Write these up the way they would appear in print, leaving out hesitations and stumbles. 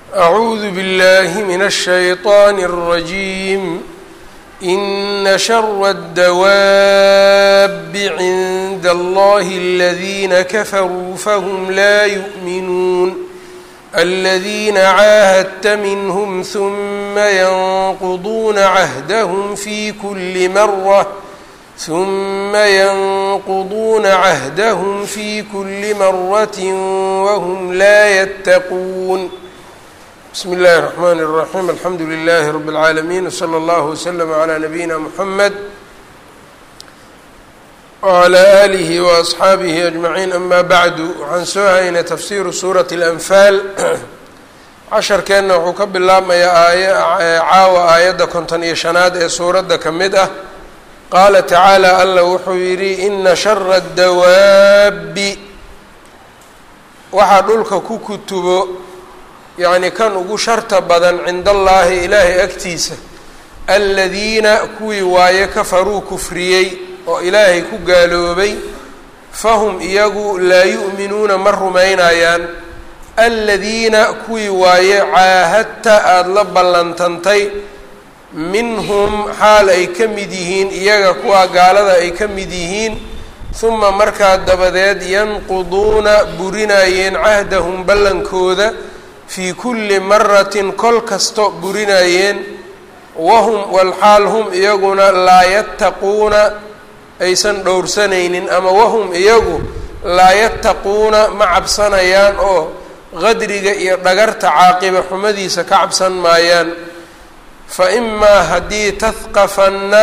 أعوذ بالله من الشيطان الرجيم إن شر الدواب عند الله الذين كفروا فهم لا يؤمنون الذين عاهدت منهم ثم ينقضون عهدهم في كل مرة وهم لا يتقون. بسم الله الرحمن الرحيم الحمد لله رب العالمين وصلى الله وسلم على نبينا محمد وعلى آله وأصxaabihi أجمعين أما bعdu waxaan soo haynay tafsiru suuraة الأنfaal casharkeenna wuxuu ka bilaabmayaa caawa aayadda 55aad ee suuradda ka mid ah. qaala tacaalى alla wuxuu yidhi ina shara الdawaabi waxaa dhulka ku kutubo yacni kan ugu sharta badan cinda allaahi ilaahay agtiisa aladiina kuwii waaye kafaruu kufriyey oo ilaahay ku gaaloobay fahum iyagu laa yu'minuuna ma rumaynayaan aladiina kuwii waaye caahadta aada la ballantantay minhum xaal ay ka mid yihiin iyaga kuwaa gaalada ay ka mid yihiin huma markaa dabadeed yanquduuna burinayeen cahdahum ballankooda fii kulli maratin kol kasto burinayeen wahum walxaal hum iyaguna laa yattaquuna aysan dhowrsanaynin ama wahum iyagu laa yattaquuna ma cabsanayaan oo qadriga iyo dhagarta caaqiba xumadiisa ka cabsan maayaan. fa imaa haddii tahqafanna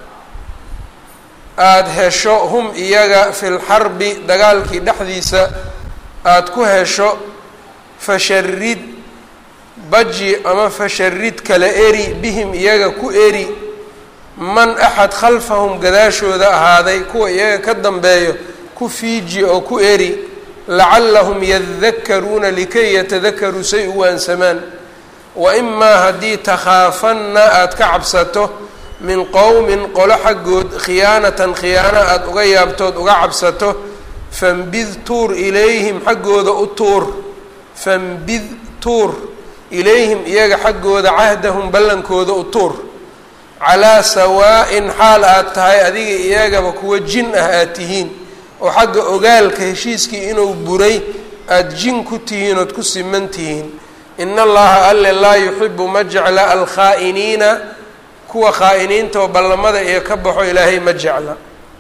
aada hesho hum iyaga fi lxarbi dagaalkii dhexdiisa aada ku hesho fasharid baji ama fasharid kala eri bihim iyaga ku eri man axad khalfahum gadaashooda ahaaday kuwa iyaga ka dambeeyo ku fiiji oo ku eri lacallahum yadakaruuna likay yatadakaruu say u waansamaan. wa imaa haddii takhaafanna aada ka cabsato min qowmin qolo xaggood khiyaanatan khiyaano aada uga yaabtood uga cabsato fambid tuur ilayhim xaggooda u tuur fambid tuur ilayhim iyaga xaggooda cahdahum ballankooda u tuur calaa sawaa'in xaal aad tahay adiga iyagaba kuwa jin ah aad tihiin oo xagga ogaalka heshiiskii inuu buray aada jin ku tihiin ood ku siman tihiin. ina allaha alle laa yuxibu ma jecla alkhaa'iniina kuwa khaa'iniinta oo ballamada iyo ka baxo ilaahay ma jecla.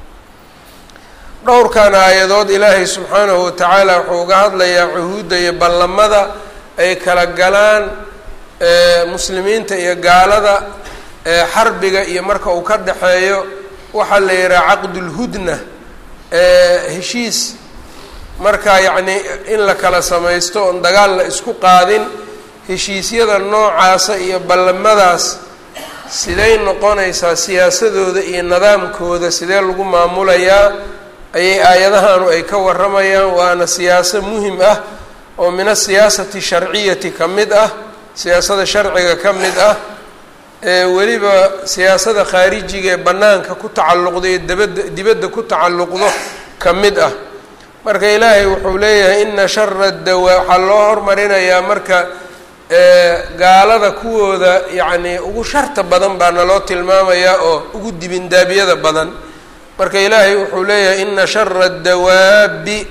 dhowrkan aayadood ilaahay subxaanahu watacaala wuxuu uga hadlayaa cuhuudda iyo ballamada ay kala galaan muslimiinta iyo gaalada xarbiga iyo marka uu ka dhexeeyo waxaa la yidhaha caqdulhudna heshiis markaa yacnii in la kala samaysto oon dagaal la isku qaadin. heshiisyada noocaasa iyo ballamadaas siday noqonaysaa siyaasadooda iyo nidaamkooda sidee lagu maamulayaa ayay aayadahanu ay ka warramayaan. waana siyaaso muhim ah oo min asiyaasati sharciyati ka mid ah siyaasada sharciga ka mid ah weliba siyaasada khaarijiga ee bannaanka ku tacalluqda ee dibadda ku tacalluqdo ka mid ah. marka ilaahay wuxuu leeyahay ina shara dawaa waxaa loo hormarinayaa marka gaalada kuwooda yacnii ugu sharta badan baa naloo tilmaamayaa oo ugu dibindaabyada badan. marka ilaahay wuxuu leeyahay ina shara dawaabi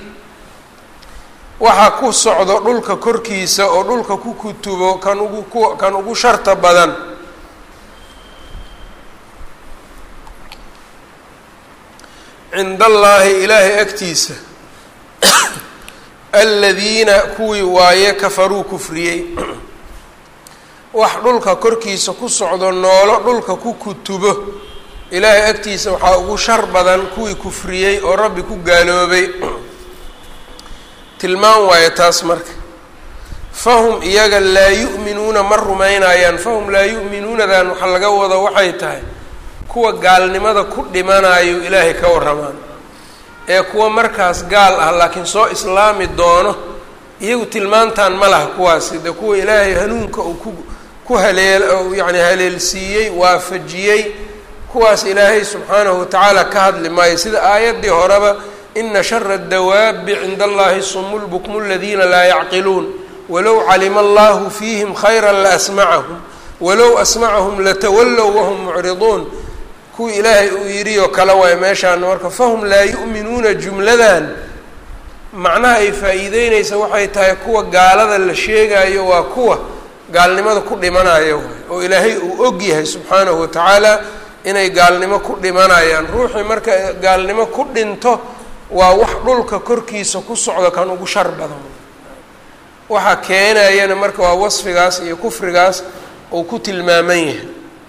waxaa ku socdo dhulka korkiisa oo dhulka ku kutubo kan ugu sharta badan cinda allaahi ilaahay agtiisa aladiina kuwii waaye kafaruu kufriyey. wax dhulka korkiisa ku socdo noolo dhulka ku kutubo ilaahay agtiisa waxaa ugu shar badan kuwii kufriyey oo rabbi ku gaaloobay. tilmaan waaye taas marka fahum iyaga laa yu'minuuna ma rumaynayaan. fahum laa yu'minuunadan waxaa laga wada waxay tahay kuwa gaalnimada ku dhimanayo ilaahay ka warramaan ee kuwa markaas gaal ah laakiin soo islaami doono iyagu tilmaantan ma laha kuwaasi de kuwa ilaahay hanuunka uu ku haleelsiiyey waafajiyey kuwaas ilaahay subxaanahu watacaala ka hadli maayo sida aayaddii horeba ina shara الdawaabi cinda allahi sumu lbukmu aladiina laa yacqiluun walow calima allahu fiihim khayra laasmacahum walow asmacahum latawallow wahum mucriduun kuwii ilaahay uu yidhi oo kale waay meeshaan marka fahum laa yu'minuuna jumladan macnaha ay faa'iideynaysa waxay tahay kuwa gaalada la sheegaayo waa kuwa gaalnimada ku dhimanayo oo ilaahay uu og yahay subxaanahu watacaala inay gaalnimo ku dhimanayaan. ruuxii marka gaalnimo ku dhinto waa wax dhulka korkiisa ku socdo kan ugu shar badan. waxa keenayana marka waa wasfigaas iyo kufrigaas uu ku tilmaaman yahay.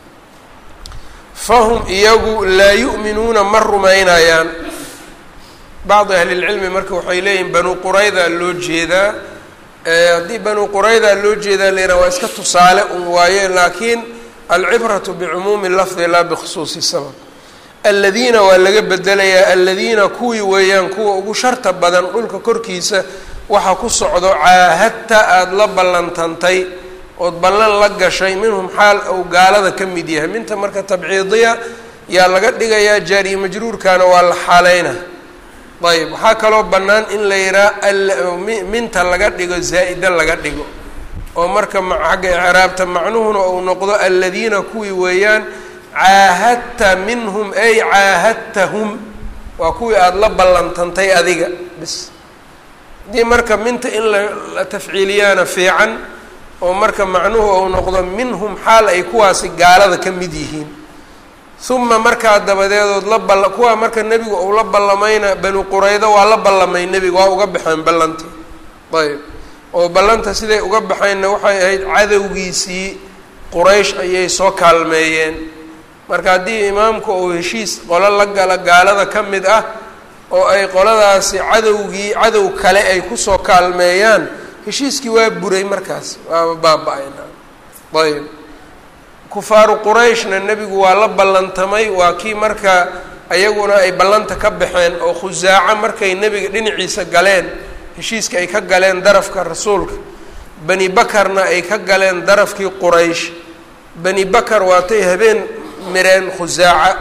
fahum iyagu laa yu'minuuna ma rumaynayaan. bacdi ahli lcilmi marka waxay leeyihin banu qurayda loo jeedaa. haddii banu qurayda loo jeedaa leena waa iska tusaale un waaye, laakiin alcibratu bicumuumi lafdi laa bikhusuusi sabab. aladiina waa laga bedelayaa aladiina kuwii weeyaan kuwa ugu sharta badan dhulka korkiisa waxa ku socdo caahadta aada la ballantantay ood ballan la gashay minhum xaal ou gaalada ka mid yahay. minta marka tabciidiya yaa laga dhigayaa jaariye majruurkana waa la xaaleyna. ayb waxaa kaloo bannaan in la yihaa minta laga dhigo zaa'ida laga dhigo oo marka xagga icraabta macnuhuna uu noqdo aladiina kuwii weeyaan caahadta minhum ay caahadtahum waa kuwii aada la ballantantay adiga bis. haddii marka minta in la tafciiliyaana fiican oo marka macnuhu uu noqdo minhum xaal ay kuwaasi gaalada ka mid yihiin. uma markaa dabadeedood kuwaa marka nebigu uu la ballamayna banu qurayda waa la ballamay nebiga waa uga baxeen ballantii. ayb oo ballanta siday uga baxeenna waxay ahayd cadowgiisii quraysh ayay soo kaalmeeyeen. marka haddii imaamku uu heshiis qolo la gala gaalada ka mid ah oo ay qoladaasi cadow kale ay kusoo kaalmeeyaan heshiiskii waa buray markaas waaba baaba-ayna. ayb kufaaru qurayshna nebigu waa la ballantamay waa kii marka ayaguna ay ballanta ka baxeen oo khusaaco markay nebiga dhinaciisa galeen heshiiska ay ka galeen darafka rasuulka. bani bakarna ay ka galeen darafkii quraysh. bani bakar waatay habeen mireen khusaaca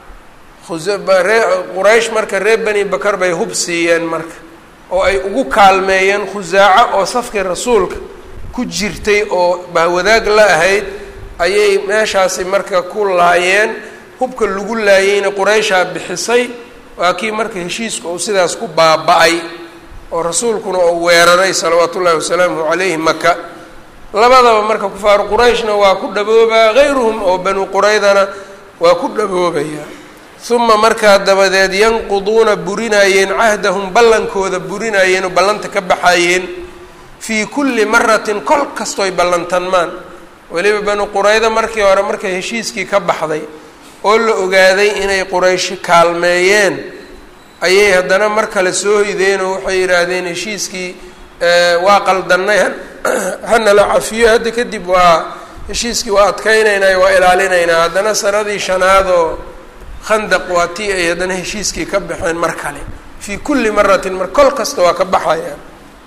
quraysh marka reer bani bakar bay hub siiyeen marka oo ay ugu kaalmeeyeen khusaaco oo safkii rasuulka ku jirtay oo bahwadaag la ahayd ayay meeshaasi marka ku laayeen. hubka lagu laayeyna qurayshaa bixisay waa kii marka heshiiska uu sidaas ku baaba-ay oo rasuulkuna uu weeraray salawaatu ullahi wasalaamuhu calayhi maka. labadaba marka kufaaru qurayshna waa ku dhaboobaa hayruhum oo banu quraydana waa ku dhaboobayaa. uma markaa dabadeed yanquduuna burinayeen cahdahum ballankooda burinayeen oo ballanta ka baxayeen fii kulli maratin kol kastoy ballantanmaan. weliba banu qurayda markii hore markay heshiiskii ka baxday oo la ogaaday inay qurayshi kaalmeeyeen ayay haddana mar kale soo hideen oo waxay yidhaahdeen heshiiskii waa qaldannay hana la cafiyo hadda kadib waa heshiiskii waa adkaynaynaa waa ilaalinaynaa. haddana sanadii shanaadoo khandaq waa tii ay haddana heshiiskii ka baxeen mar kale fii kulli maratin mar kol kasta waa ka baxayaan.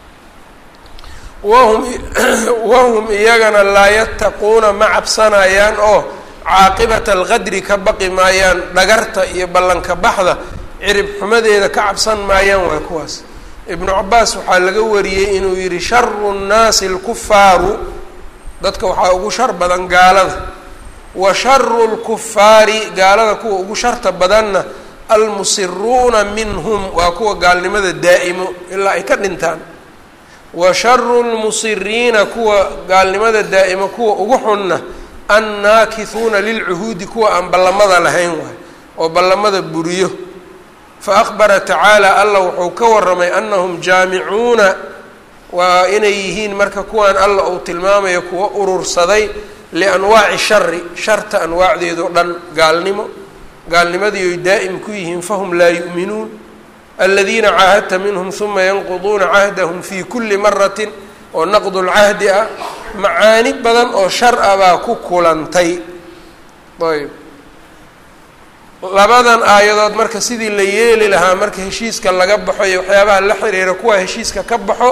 wahum iyagana laa yattaquuna ma cabsanayaan oo caaqibata alqadri ka baqi maayaan. dhagarta iyo ballanka baxda cirib xumadeeda ka cabsan maayaan waa kuwaas. ibnu cabaas waxaa laga wariyey inuu yihi sharu nnaasi alkufaaru dadka waxaa ugu shar badan gaalada wa sharu lkufaari gaalada kuwa ugu sharta badanna almusiruuna minhum waa kuwa gaalnimada daa'imo ilaa ay ka dhintaan. wa sharu lmusiriina kuwa gaalnimada daa'imo kuwa ugu xunna annaakisuuna lilcuhuudi kuwa aan ballamada lahayn waay oo ballamada buriyo. faakbara tacaala allah wuxuu ka warramay anahum jaamicuuna waa inay yihiin marka kuwaan alla uu tilmaamayo kuwa urursaday lianwaaci shari sharta anwaacdeedao dhan gaalnimadii oy daa'im ku yihiin. fahum laa yu'minuun aladiina caahadta minhum uma yanquduuna cahdahum fii kulli maratin oo naqdu lcahdi ah macaani badan oo shar a baa ku kulantay. ayb labadan aayadood marka sidii la yeeli lahaa marka heshiiska laga baxo iyo waxyaabaha la xiriira kuwa heshiiska ka baxo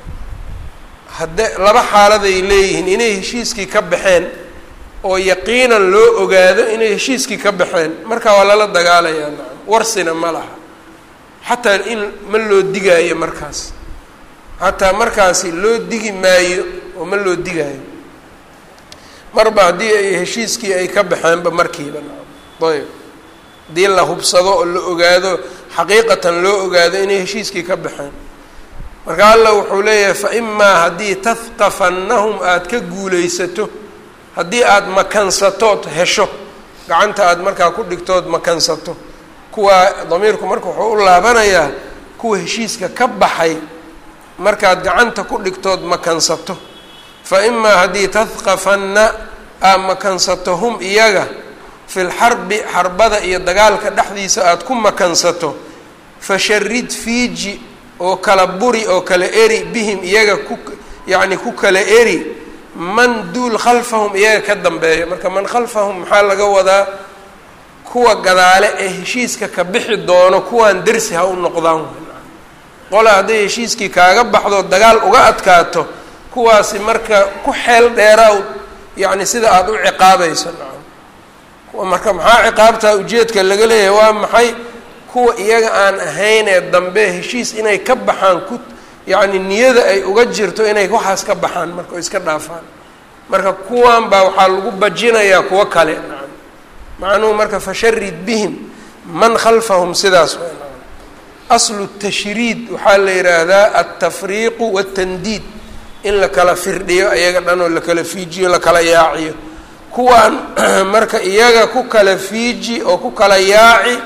laba xaaladay leeyihiin inay heshiiskii ka baxeen oo yaqiinan loo ogaado inay heshiiskii ka baxeen marka waa lala dagaalayaa warsina ma laha xataa in ma loo digaayo markaas hataa markaasi loo digi maayo oo ma loo digaayo marba haddii ay heshiiskii ay ka baxeenba markiiba. ayb haddii la hubsado oo la ogaado xaqiiqatan loo ogaado inay heshiiskii ka baxeen. marka alla wuxuu leeyahay fa imaa haddii tahqafannahum aada ka guulaysato, haddii aada makansatood hesho, gacanta aada markaa ku dhigtood makansato, kuwa damiirku marka wuxuu u laabanayaa kuwa heshiiska ka baxay markaad gacanta ku dhigtood makansato. fa imaa haddii tahqafanna aad makansato hum iyaga fil xarbi xarbada iyo dagaalka dhexdiisa aada ku makansato, fasharid fiiji oo kala buri oo kala eri bihim iyaga ku yacni ku kala eri man duul khalfahum iyaga ka dambeeya. marka man khalfahum maxaa laga wadaa? kuwa gadaale ee heshiiska ka bixi doono kuwaan dersi ha u noqdaan. qola hadday heshiiskii kaaga baxdo dagaal uga adkaato, kuwaasi marka ku xeel dheeraaw yacni sida aada u ciqaabayso. marka maxaa ciqaabtaa ujeedka laga leeyahay waa maxay? kuwa iyaga aan ahayn ee dambe heshiis inay ka baxaan ku yacni niyada ay uga jirto inay waxaas ka baxaan marka oo iska dhaafaan. marka kuwan baa waxaa lagu bajinayaa kuwo kale. macnuhu marka fasharid bihim man khalfahum sidaas way. aslu tashriid waxaa la yidhaahdaa altafriiqu waatandiid, in la kala firdhiyo iyaga dhan oo la kala fiijiyo la kala yaaciyo. kuwaan marka iyaga ku kala fiiji oo ku kala yaaci,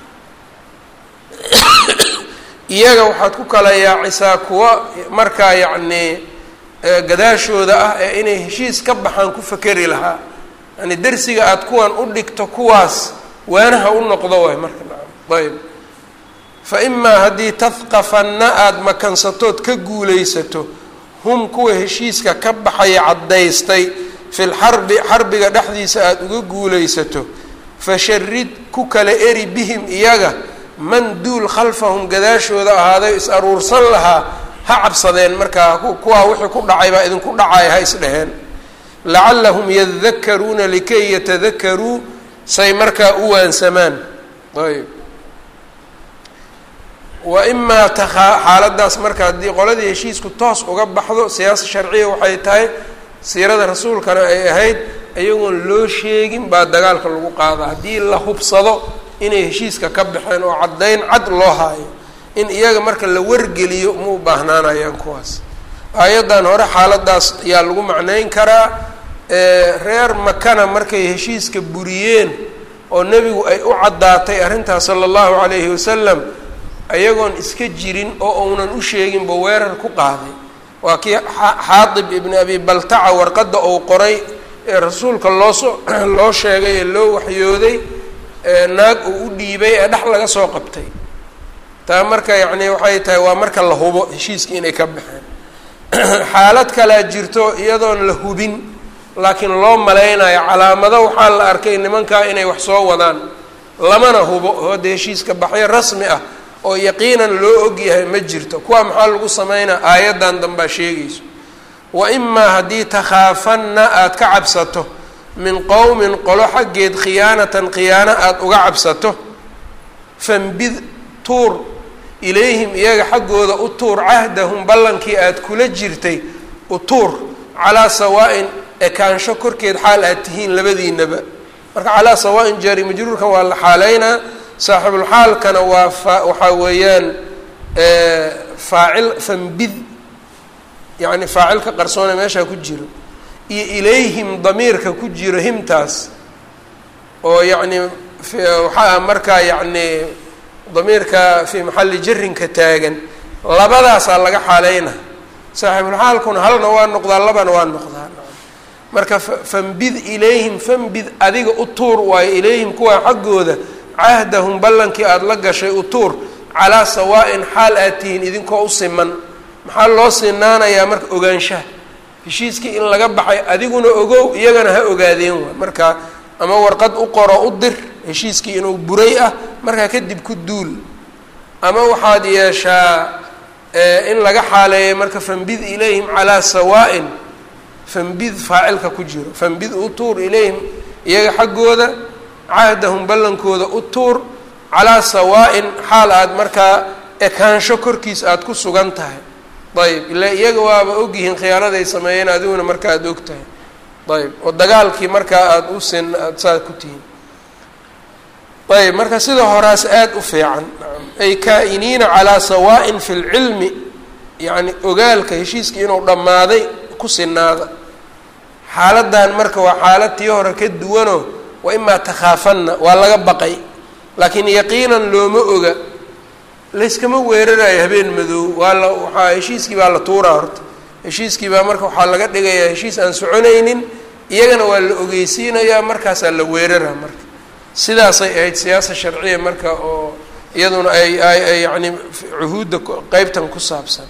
iyaga waxaad ku kala yaacisaa kuwa markaa yacni gadaashooda ah ee inay heshiis ka baxaan ku fakeri lahaa. yani dersiga aada kuwan u dhigto kuwaas waanaha u noqdo waay marka. ayb fa imaa haddii tahqafanna aada makansatood ka guulaysato hum kuwa heshiiska ka baxaya caddaystay fil xarbi xarbiga dhexdiisa aada uga guulaysato, fasharid ku kala eri bihim iyaga man duul khalfahum gadaashooda ahaaday is aruursan lahaa ha cabsadeen. markaa kuwaa wixii ku dhacay baa idinku dhacay ha isdheheen. lacallahum yadakaruuna likay yatadakaruu say markaa u waansamaan. ayb wa imaa xaaladaas marka haddii qoladii heshiisku toos uga baxdo, siyaasa sharciya waxay tahay, siirada rasuulkana ay ahayd, iyagoon loo sheegin baa dagaalka lagu qaadaa. haddii la hubsado inay heshiiska ka baxeen oo caddayn cad loo haayo, in iyaga marka la wargeliyo ma u baahnaanayaan kuwaas. aayaddan hore xaaladaas ayaa lagu macnayn karaa. reer makana markay heshiiska buriyeen oo nebigu ay u caddaatay arrintaas sala allahu calayhi wasalam, ayagoon iska jirin oo uunan u sheeginba weerar ku qaaday. waa kii xaadib ibni abi baltaca warqadda uu qoray ee rasuulka loo sheegay ee loo waxyooday, naag uu u dhiibay ee dhex laga soo qabtay. taa marka yacni waxay tahay waa marka la hubo heshiiskii inay ka baxeen. xaalad kalea jirto iyadoon la hubin laakiin loo malaynayo calaamado waxaa la arkay nimankaa inay wax soo wadaan, lamana hubo oo de heshiiska baxyo rasmi ah oo yaqiinan loo ogyahay ma jirto. kuwa maxaa lagu sameynaa? aayaddan dambaa sheegayso. wa imaa haddii takhaafanna aada ka cabsato min qowmin qolo xaggeed khiyaanatan khiyaano aada uga cabsato, fanbid tuur ilayhim iyaga xaggooda u tuur cahdahum ballankii aada kula jirtay u tuur, calaa sawaa'in ekaansho korkeed xaal aad tihiin labadiinaba. marka calaa sawaa'in jaari majruurkan waa la xaaleynaa, saaxibulxaalkana waa waxaa weeyaan faacil fanbid, yacni faacilka qarsoone meeshaa ku jiro, iyo ilayhim damiirka ku jiro himtaas oo yacni waxaa markaa yacni damiirka fii maxalli jarinka taagan, labadaasaa laga xaaleyna. saaxibulxaalkuna halna waa noqdaa, labana waa noqdaa. marka fanbid ilayhim, fanbid adiga u tuur waayo ilayhim kuwaa xaggooda cahdahum ballankii aada la gashay u tuur, calaa sawaa'in xaal aad tihiin idinkoo u siman. maxaa loo sinaanayaa marka? ogaanshaha heshiiskii in laga baxay adiguna ogow, iyagana ha ogaadeen waay. marka ama warqad u qoro u dir heshiiskii inuu buray ah, markaa kadib ku duul. ama waxaad yeeshaa in laga xaaleeyo marka fanbid ilayhim calaa sawaa'in, fanbid faacilka ku jiro, fanbid u tuur ilayhim iyaga xaggooda cahdahum ballankooda u tuur, calaa sawaa'in xaal aada markaa ekaansho korkiis aada ku sugan tahay. ayb ilaa iyaga waaba ogyihiin khiyaanaday sameeyeen adiguna marka aad og tahay ayb oo dagaalkii markaa aada aada saad ku tihiin ayb marka sida horaas aada u fiican ay kaa'iniina calaa sawaa'in fi lcilmi yacni ogaalka heshiiskii inuu dhammaaday ku sinaada xaaladan marka waa xaalad tii hore ka duwanoo wa imaa takhaafanna waa laga baqay laakiin yaqiinan looma oga layskama weerarayo habeen madow waxaa heshiiskii baa la tuuraa horta heshiiskii baa marka waxaa laga dhigayaa heshiis aan soconaynin iyagana waa la ogeysiinayaa markaasaa la weeraraa marka sidaasay ahayd siyaasa sharciya marka oo iyaduna ay yacni cuhuudda qeybtan ku saabsan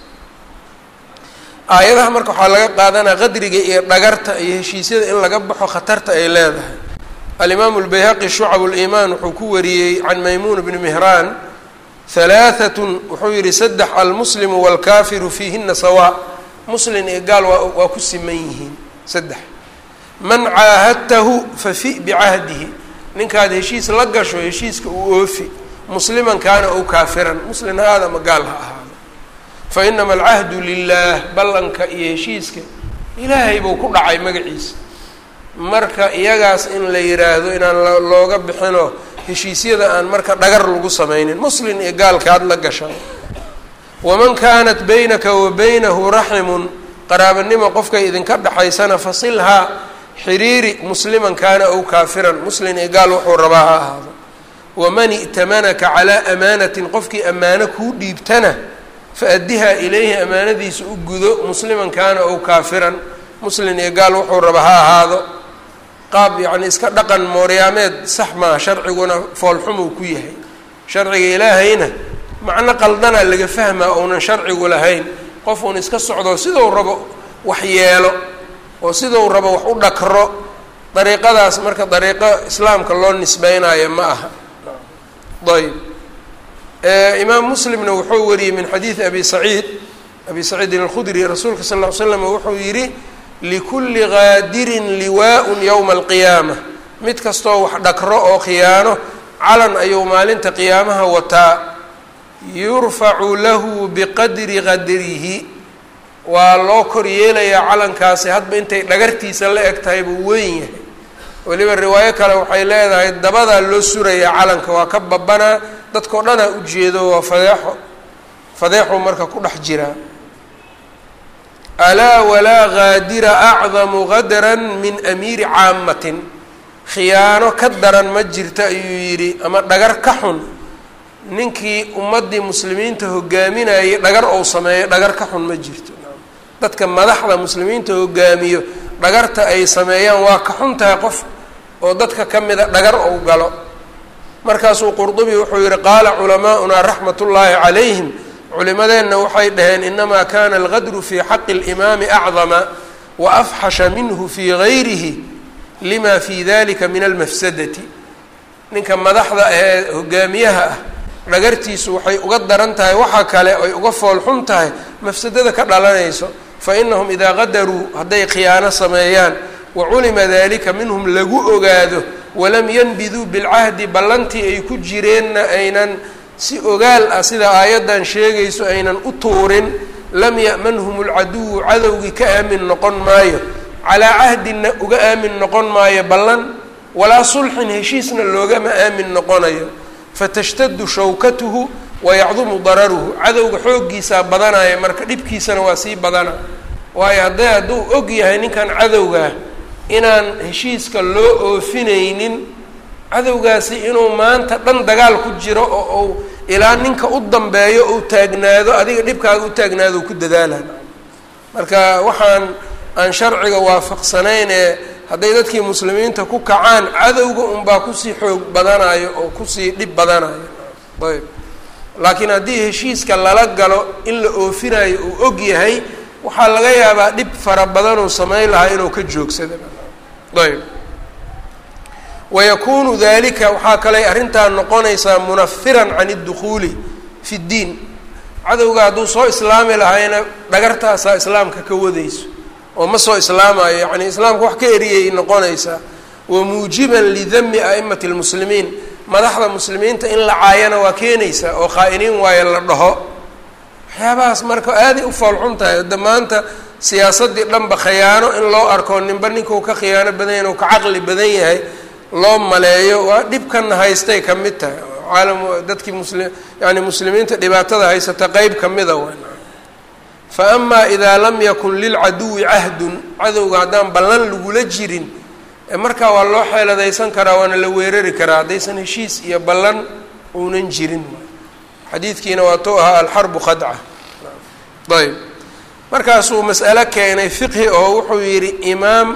aayadaha marka waxaa laga qaadanaa qadriga iyo dhagarta iyo heshiisyada in laga baxo khatarta ay leedahay alimaamu lbayhaqi shucab liimaan wuxuu ku wariyey can maymuun bni mihraan halaaatun wuxuu yihi saddex almuslimu waalkaafiru fiihina sawaa muslin iyo gaal waa ku siman yihiin saddex man caahadtahu fafi bicahdihi ninkaad heshiis la gasho heshiiska uu oofi musliman kaana ow kaafiran muslin ha aada ama gaal ha ahaado fa inama alcahdu lilaah ballanka iyo heshiiska ilaahay buu ku dhacay magaciisa marka iyagaas in la yiraahdo inaan looga bixino heshiisyada aan marka dhagar lagu sameynin muslin iyo gaalkaad la gashan waman kaanat baynaka wa baynahu raximun qaraabanimo qofkay idinka dhaxaysana fasilhaa xiriiri musliman kaana ow kaafiran muslin iyo gaal wuxuu rabaa ha ahaado waman i'tamanaka calaa amaanatin qofkii ammaano kuu dhiibtana faaddihaa ilayhi amaanadiisa u gudo musliman kaana ow kaafiran muslin iyo gaal wuxuu raba ha ahaado qaab yacni iska dhaqan mooryaameed sax maa sharciguna foolxumuu ku yahay sharciga ilaahayna macno qaldanaa laga fahmaa ounan sharcigu lahayn qof uun iska socdo sidou rabo wax yeelo oo sidou rabo wax u dhakro dariiqadaas marka dariiqo islaamka loo nisbeynayo ma aha ayb imaam muslimna wuxuu wariyey min xadiidi abi saciidin alkhudri rasuulka sal ll ly slam wuxuu yidhi likulli qaadirin liwaaءun yowma alqiyaama mid kastoo wax dhakro oo khiyaano calan ayuu maalinta qiyaamaha wataa yurfacu lahu biqadri qadrihi waa loo kor yeelayaa calankaasi hadba intay dhagartiisa la eg tahay buu weyn yahay weliba riwaayo kale waxay leedahay dabadaa loo surayaa calanka waa ka babanaa dadkao dhanaa ujeedo waa fadeexu marka ku dhex jiraa alaa walaa gaadira acdamu qadran min amiiri caamatin khiyaano ka daran ma jirta ayuu yidhi ama dhagar ka xun ninkii ummaddii muslimiinta hogaaminayay dhagar ou sameeyo dhagar ka xun ma jirto dadka madaxda muslimiinta hogaamiyo dhagarta ay sameeyaan waa ka xun tahay qof oo dadka ka mida dhagar ou galo markaasuu qurdubi wuxuu yihi qaala culamaa'unaa raxmat ullaahi calayhim culimadeenna waxay dhaheen inamaa kana algadru fii xaqi اlimaami acdama wa afxasha minhu fii gayrihi lima fii dalika min almafsadati ninka madaxda ee hogaamiyaha ah dhagartiisu waxay uga daran tahay waxa kale ay uga fool xun tahay mafsadada ka dhalanayso fainahum idaa qadaruu hadday khiyaano sameeyaan waculima dalika minhum lagu ogaado walam yanbiduu bilcahdi ballantii ay ku jireenna aynan si ogaal ah sida aayaddan sheegayso aynan u tuurin lam ya'manhum alcaduwu cadowgii ka aamin noqon maayo calaa cahdinna uga aamin noqon maayo ballan walaa sulxin heshiisna loogama aamin noqonayo fatashtadu shawkatuhu wayacdumu dararuhu cadowga xooggiisaa badanaya marka dhibkiisana waa sii badana waayo hadduu og yahay ninkan cadowgaa inaan heshiiska loo oofinaynin cadowgaasi inuu maanta dhan dagaal ku jiro oo uu ilaa ninka u dambeeyo uu taagnaado adiga dhibkaaga u taagnaado ku dadaalan marka waxaan aan sharciga waafaqsanayn ee hadday dadkii muslimiinta ku kacaan cadowga unbaa kusii xoog badanayo oo kusii dhib badanayo ayb laakiin haddii heshiiska lala galo in la oofinayo uu og yahay waxaa laga yaabaa dhib fara badanuu samayn lahaa inuu ka joogsada ayb wayakuunu dalika waxaa kaley arrintaa noqonaysaa munafiran can اdukhuuli fi اddiin cadowga hadduu soo islaami lahayna dhagartaasaa islaamka ka wadayso oo ma soo islaamayo yacni islaamka wax ka eriyay noqonaysaa wamuujiban lidami a'imati اlmuslimiin madaxda muslimiinta in la caayana waa keenaysaa oo khaa-iniin waayo la dhaho waxyaabahaas marka aaday u foolxun tahay damaanta siyaasadii dhanba khiyaano in loo arko ninba ninkuu ka khiyaano badan yahay uu ka caqli badan yahay loo maleeyo waa dhibkana haystay ka mid tahay caalam dadkii yani muslimiinta dhibaatada haysata qeyb ka mida wan fa amaa idaa lam yakun lilcaduwi cahdun cadowga haddaan ballan lagula jirin markaa waa loo xeeladaysan karaa waana la weerari karaa haddaysan heshiis iyo ballan uunan jirin xadiidkiina waa tou ahaa alxarbu khadca ayb markaasuu mas'alo keenay fiqhi oo wuxuu yidhi imaam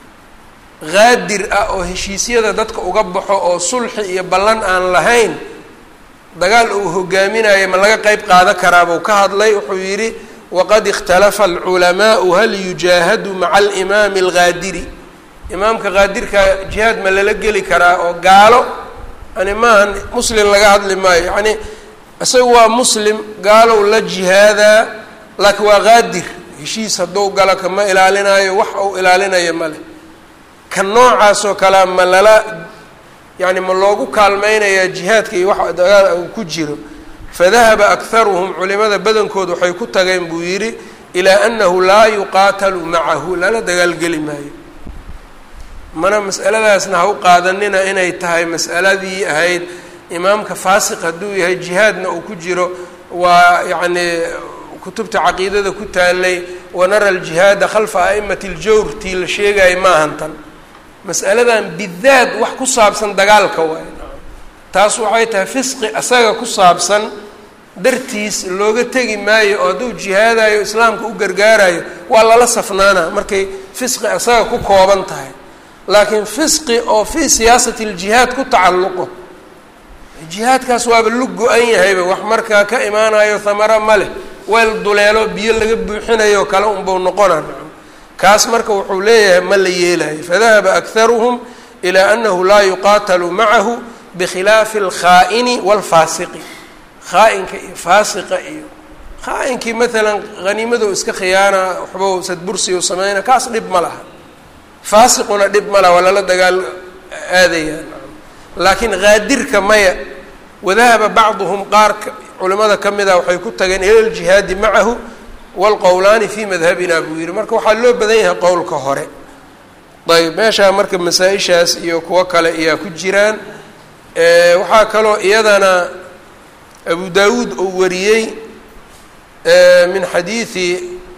qaadir ah oo heshiisyada dadka uga baxo oo sulxi iyo ballan aan lahayn dagaal uu hogaaminayo ma laga qeyb qaadan karaabuu ka hadlay wuxuu yidhi waqad ikhtalafa alculamaau hal yujaahadu maca alimaami alqaadiri imaamka qaadirka jihaad ma lala geli karaa oo gaalo yani maahan muslim laga hadli maayo yani isaga waa muslim gaalow la jihaadaa laakiin waa qaadir heshiis hadduu gala kama ilaalinayo wax uu ilaalinayo male ka noocaasoo kalea ma lala yani ma loogu kaalmeynayaa jihaadka iyo wax dagaal uu ku jiro fadahaba akharuhum culimada badankood waxay ku tageen buu yidhi ilaa annahu laa yuqaatalu macahu lala dagaalgeli maayo mana mas'aladaasna ha u qaadanina inay tahay mas'aladii ahayd imaamka faasiq hadduu yahay jihaadna uu ku jiro waa yacni kutubta caqiidada ku taalay wanara aljihaada khalfa a'imati اljawr tii la sheegayo maahan tan mas'aladan bidaad wax ku saabsan dagaalka waayo taas waxay tahay fisqi asaga ku saabsan dartiis looga tegi maayo oo hadduu jihaadayo islaamka u gargaarayo waa lala safnaana markay fisqi asaga ku kooban tahay laakiin fisqi oo fii siyaasati ljihaad ku tacalluqo jihaadkaas waaba lu go-an yahayba wax markaa ka imaanayo hamaro ma leh weel duleelo biyo laga buuxinayo kale unbau noqona kaas marka wuxuu leeyahay ma la yeelayo fadahaba akharuhum ilaa annahu laa yuqaatalu macahu bikhilaafi alkhaa'ini waalfaasiqi khaa-inka iyo faasiqa iyo khaa-inkii maalan haniimado iska khiyaana waxba sadbursi u sameyna kaas dhib ma laha faasiquna dhib ma laha waa lala dagaal aadayaan laakiin qaadirka maya wadahaba bacduhum qaarka culimada ka mida waxay ku tageen ila ljihaadi macahu waalqowlaani fii madhabina buu yihi marka waxaa loo badan yahay qowlka hore ayb meeshaa marka masaa-ishaas iyo kuwo kale ayaa ku jiraan waxaa kaloo iyadana abu dawuud uu wariyey min xadiidi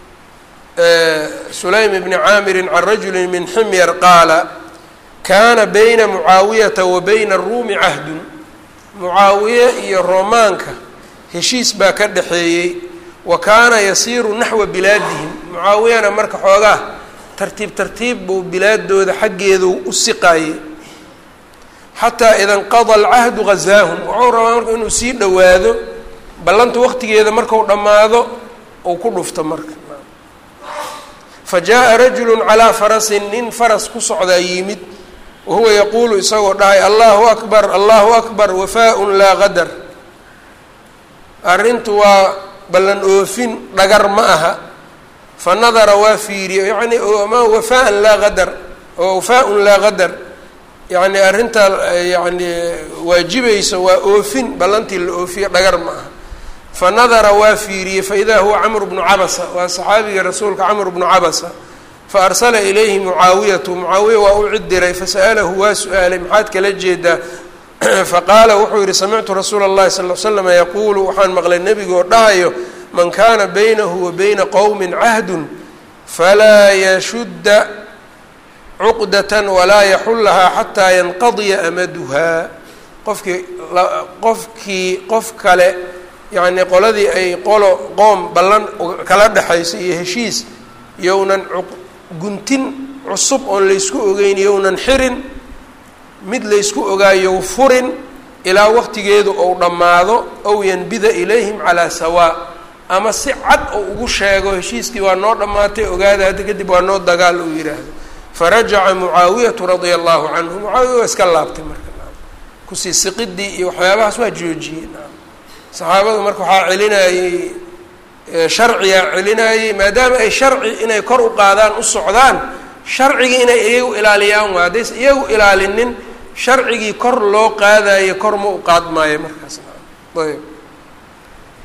sulaym bni caamirin can rajuli min ximyar qaala kaana bayna mucaawiyata wa bayna aruumi cahdun mucaawiye iyo roomaanka heshiis baa ka dhaxeeyey wa kaana yasiiru naxwa bilaadihim mucaawiyana marka xoogaa tartiib tartiib buu bilaadooda xaggeedu u siqaayey xataa ida inqada alcahdu ghazaahum wuxuu rabaa marka inuu sii dhowaado ballanta waqtigeeda marku dhammaado uu ku dhufto marka fa jaa rajulu calaa farasin nin faras ku socdaa yimid wahuwa yaquulu isagoo dhahay allahu akbar wafaa-un laa qadar arrintu waa ballan oofin dhagar ma aha fa nadara waa fiiriye yani ma wafaa-an laa qadar oo wafaa-un laa qadar yani arrintaa yani waajibaysa waa oofin ballantii la oofiye dhagar ma aha fa nadara waa fiiriyey faidaa huwa camru bnu cabasa waa saxaabiga rasuulka camr bnu cabasa faarsala ilayhi mucaawiyatu mucaawiya waa u cid diray fasa'alahu waa su-aalay maxaad kala jeedaa faqaala wuxuu yihi samictu rasuula اllahi sal l slam yaquulu waxaan maqlay nebigoo dhahayo man kana baynahu wa bayna qowmin cahdun falaa yashudda cuqdatan walaa yaxullahaa xataa yanqadiya amaduhaa qofkii qof kale yacnii qoladii ay qoom ballan kala dhexayso iyo heshiis yownan guntin cusub oon laysku ogeyn yownan xirin mid laysku ogaayow furin ilaa waqtigeedu ou dhammaado ow yanbida ilayhim calaa sawaa ama si cad oo ugu sheego heshiiskii waa noo dhammaatay ogaada hadda kadib waa noo dagaal uu yidhaahdo farajaca mucaawiyatu radia allahu canhu mucaawiya waa iska laabtay marka kusii siqidii iyo waxyaabahaas waa joojiyey saxaabadu marka waxaa celinayey sharcigaa celinayey maadaama ay sharci inay kor u qaadaan u socdaan sharcigii inay iyagu ilaaliyaan waa haddays iyagu ilaalinin sharcigii kor loo qaadayo kor ma u qaad maayo markaas ayb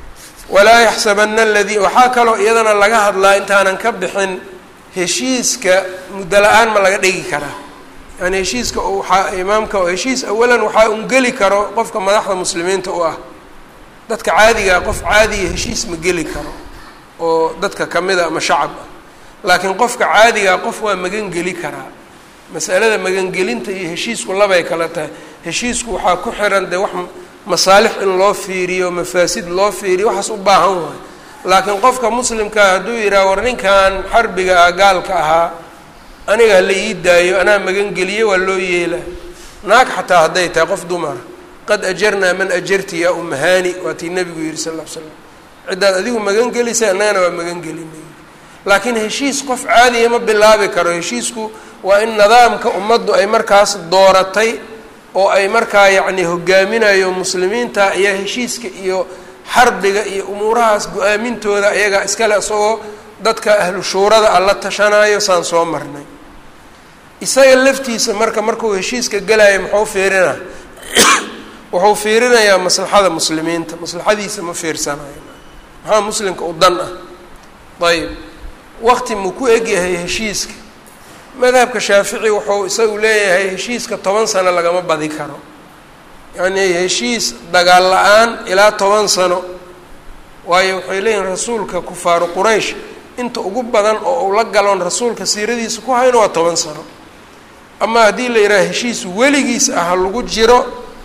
walaa yaxsabana aladii waxaa kaloo iyadana laga hadlaa intaanan ka bixin heshiiska muddo la-aan ma laga dhigi karaa yani heshiiska waxaa imaamka heshiis awalan waxaa un geli karo qofka madaxda muslimiinta u ah dadka caadigaa qof caadiga heshiis ma geli karo oo dadka kamida ama shacab ah laakiin qofka caadigaa qof waa magan geli karaa masalada magangelinta iyo heshiisku labay kala tahay heshiisku waxaa ku xiran dee wax masaalix in loo fiiriyo mafaasid loo fiiriyo waxaas u baahan waayo laakiin qofka muslimkaa hadduu yidhaha war ninkan xarbiga ah gaalka ahaa aniga hala ii daayo anaa magangeliye waa loo yeela naag xataa hadday tahay qof dumara qad ajarnaa man ajarti yaa umahani waa tii nabigu yihi sal ll ly slam ciddaad adigu magangelisay annagana waa magangelinay laakiin heshiis qof caadiya ma bilaabi karo heshiisku waa in nidaamka ummaddu ay markaas dooratay oo ay markaa yacni hogaaminayo muslimiinta ayaa heshiiska iyo xarbiga iyo umuurahaas go-aamintooda iyagaa iskale isagoo dadka ahlu shuurada alla tashanayo saan soo marnay isaga laftiisa markuu heshiiska galayo muxuu fiirinaa wuxuu fiirinayaa maslaxada muslimiinta maslaxadiisa ma fiirsanayo maxaa muslimka u dan ah ayib waqti muu ku egyahay heshiiska madhabka shaafici wuxuu isagu leeyahay heshiiska 10 sano lagama badi karo yacni heshiis dagaal la-aan ilaa 10 sano waayo waxay leeyihin rasuulka kufaaru quraysh inta ugu badan oo uu la galoon rasuulka siiradiisa ku hayno waa 10 sano ama haddii la yidhaha heshiis weligiis ah lagu jiro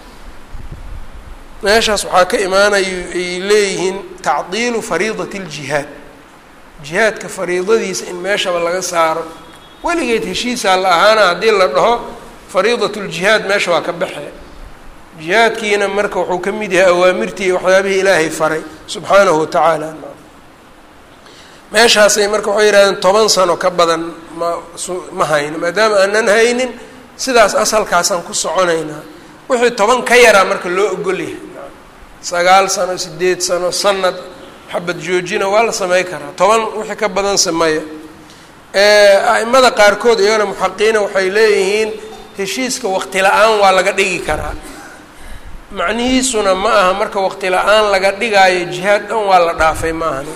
meeshaas waxaa ka imaanayo ay leeyihiin tacdiilu fariidati ljihaad jihaadka fariidadiisa in meeshaba laga saaro weligeed heshiisaa la ahaana haddii la dhaho fariidat ljihaad meesha waa ka baxee jihaadkiina marka wuxuu ka mid yahay awaamirtii iyo waxyaabihii ilaahay faray subxaanahu watacaala meeshaasay marka waxay yihahdeen 10 sano ka badan ma hayno maadaama aanan haynin sidaas asalkaasaan ku soconaynaa wixii 10 ka yaraa marka loo ogolyahay 9 sano 8 sano sanad xabad joojina waa la samey karaa 10 wixii ka badan sameeya a'imada qaarkood iyagana muxaqiina waxay leeyihiin heshiiska waqti la-aan waa laga dhigi karaa macnihiisuna ma aha marka waqti la-aan laga dhigaayo jihaad dhan waa la dhaafay ma ahani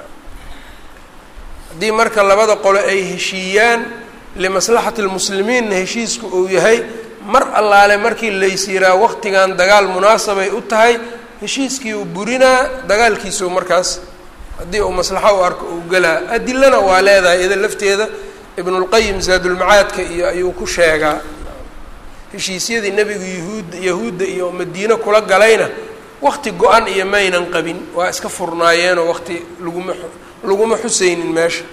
haddii marka labada qolo ay heshiiyaan limaslaxati lmuslimiinna heshiisku uu yahay mar allaale markii lays yiraa waqtigan dagaal munaasabay u tahay heshiiskii uu burinaa dagaalkiisuu markaas haddii uu maslaxo u arko uu galaa adilana waa leedahay iyada lafteeda ibnulqayim zaadulmacaadka iyo ayuu ku sheegaa heshiisyadii nebigu yahuudda iyo madiine kula galayna waqti go-an iyo maynan qabin waa iska furnaayeenoo waqti laguma xusaynin meesha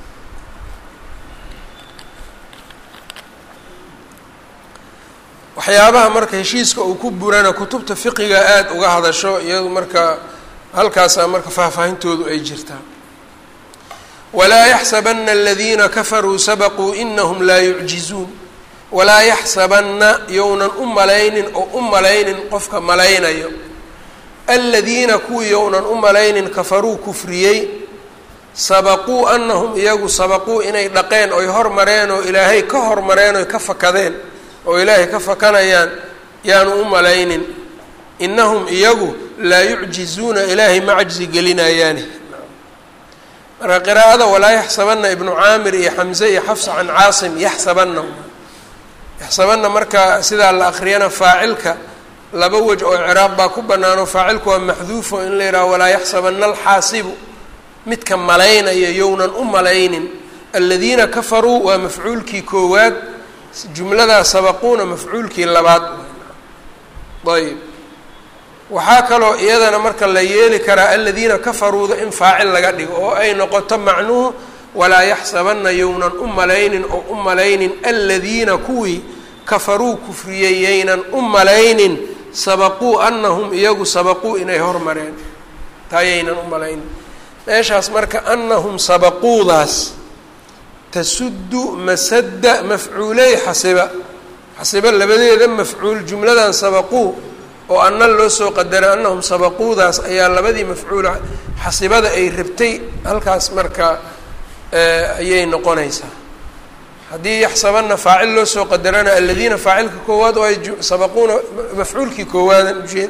waxyaabaha marka heshiiska uu ku burana kutubta fiqiga aada uga hadasho iyadu marka halkaasaa marka faahfaahintoodu ay jirtaa walaa yaxsabana aladiina kafaruu sabaquu inahum laa yucjizuun walaa yaxsabanna yownan u malaynin oo u malaynin qofka malaynayo aladiina kuwii yownan u malaynin kafaruu kufriyey sabaquu anahum iyagu sabaquu inay dhaqeen oy hormareen oo ilaahay ka hormareen oy ka fakadeen oo ilaahay ka fakanayaan yaanu u malaynin inahum iyagu laa yucjizuuna ilaahay ma cajzi gelinayaani marka qiraa'ada walaa yaxsabana ibnu caamir iyo xamze iyo xafsa can caasim yaxsabana yaxsabana marka sidaa la akriyana faacilka laba wej oo icraab baa ku banaano faacilku waa maxduufo in la yidhaho walaa yaxsabana alxaasibu midka malaynaya yownan u malaynin aladiina kafaruu waa mafcuulkii koowaad jumladaa sabaquuna mafcuulkii labaad ayb waxaa kaloo iyadana marka la yeeli karaa aladiina kafaruuda in faacil laga dhigo oo ay noqoto macnuhu walaa yaxsabana yownan u malaynin oo u malaynin aladiina kuwii kafaruu kufriyey yaynan u malaynin sabaquu anahum iyagu sabaquu inay hormareen taa yaynan u malaynin meeshaas marka anahum sabaquudaas tasuddu masadda mafcuuley xasiba labadeeda mafcuul jumladan sabaquu oo anna loo soo qadaray anahum sabaquudaas ayaa labadii mafcuula xasibada ay rabtay halkaas marka ayay noqonaysaa haddii yaxsabana faacil loo soo qadarana aladiina faacilka koowaad oo ay sabaquuna mafcuulkii koowaadan ujeeda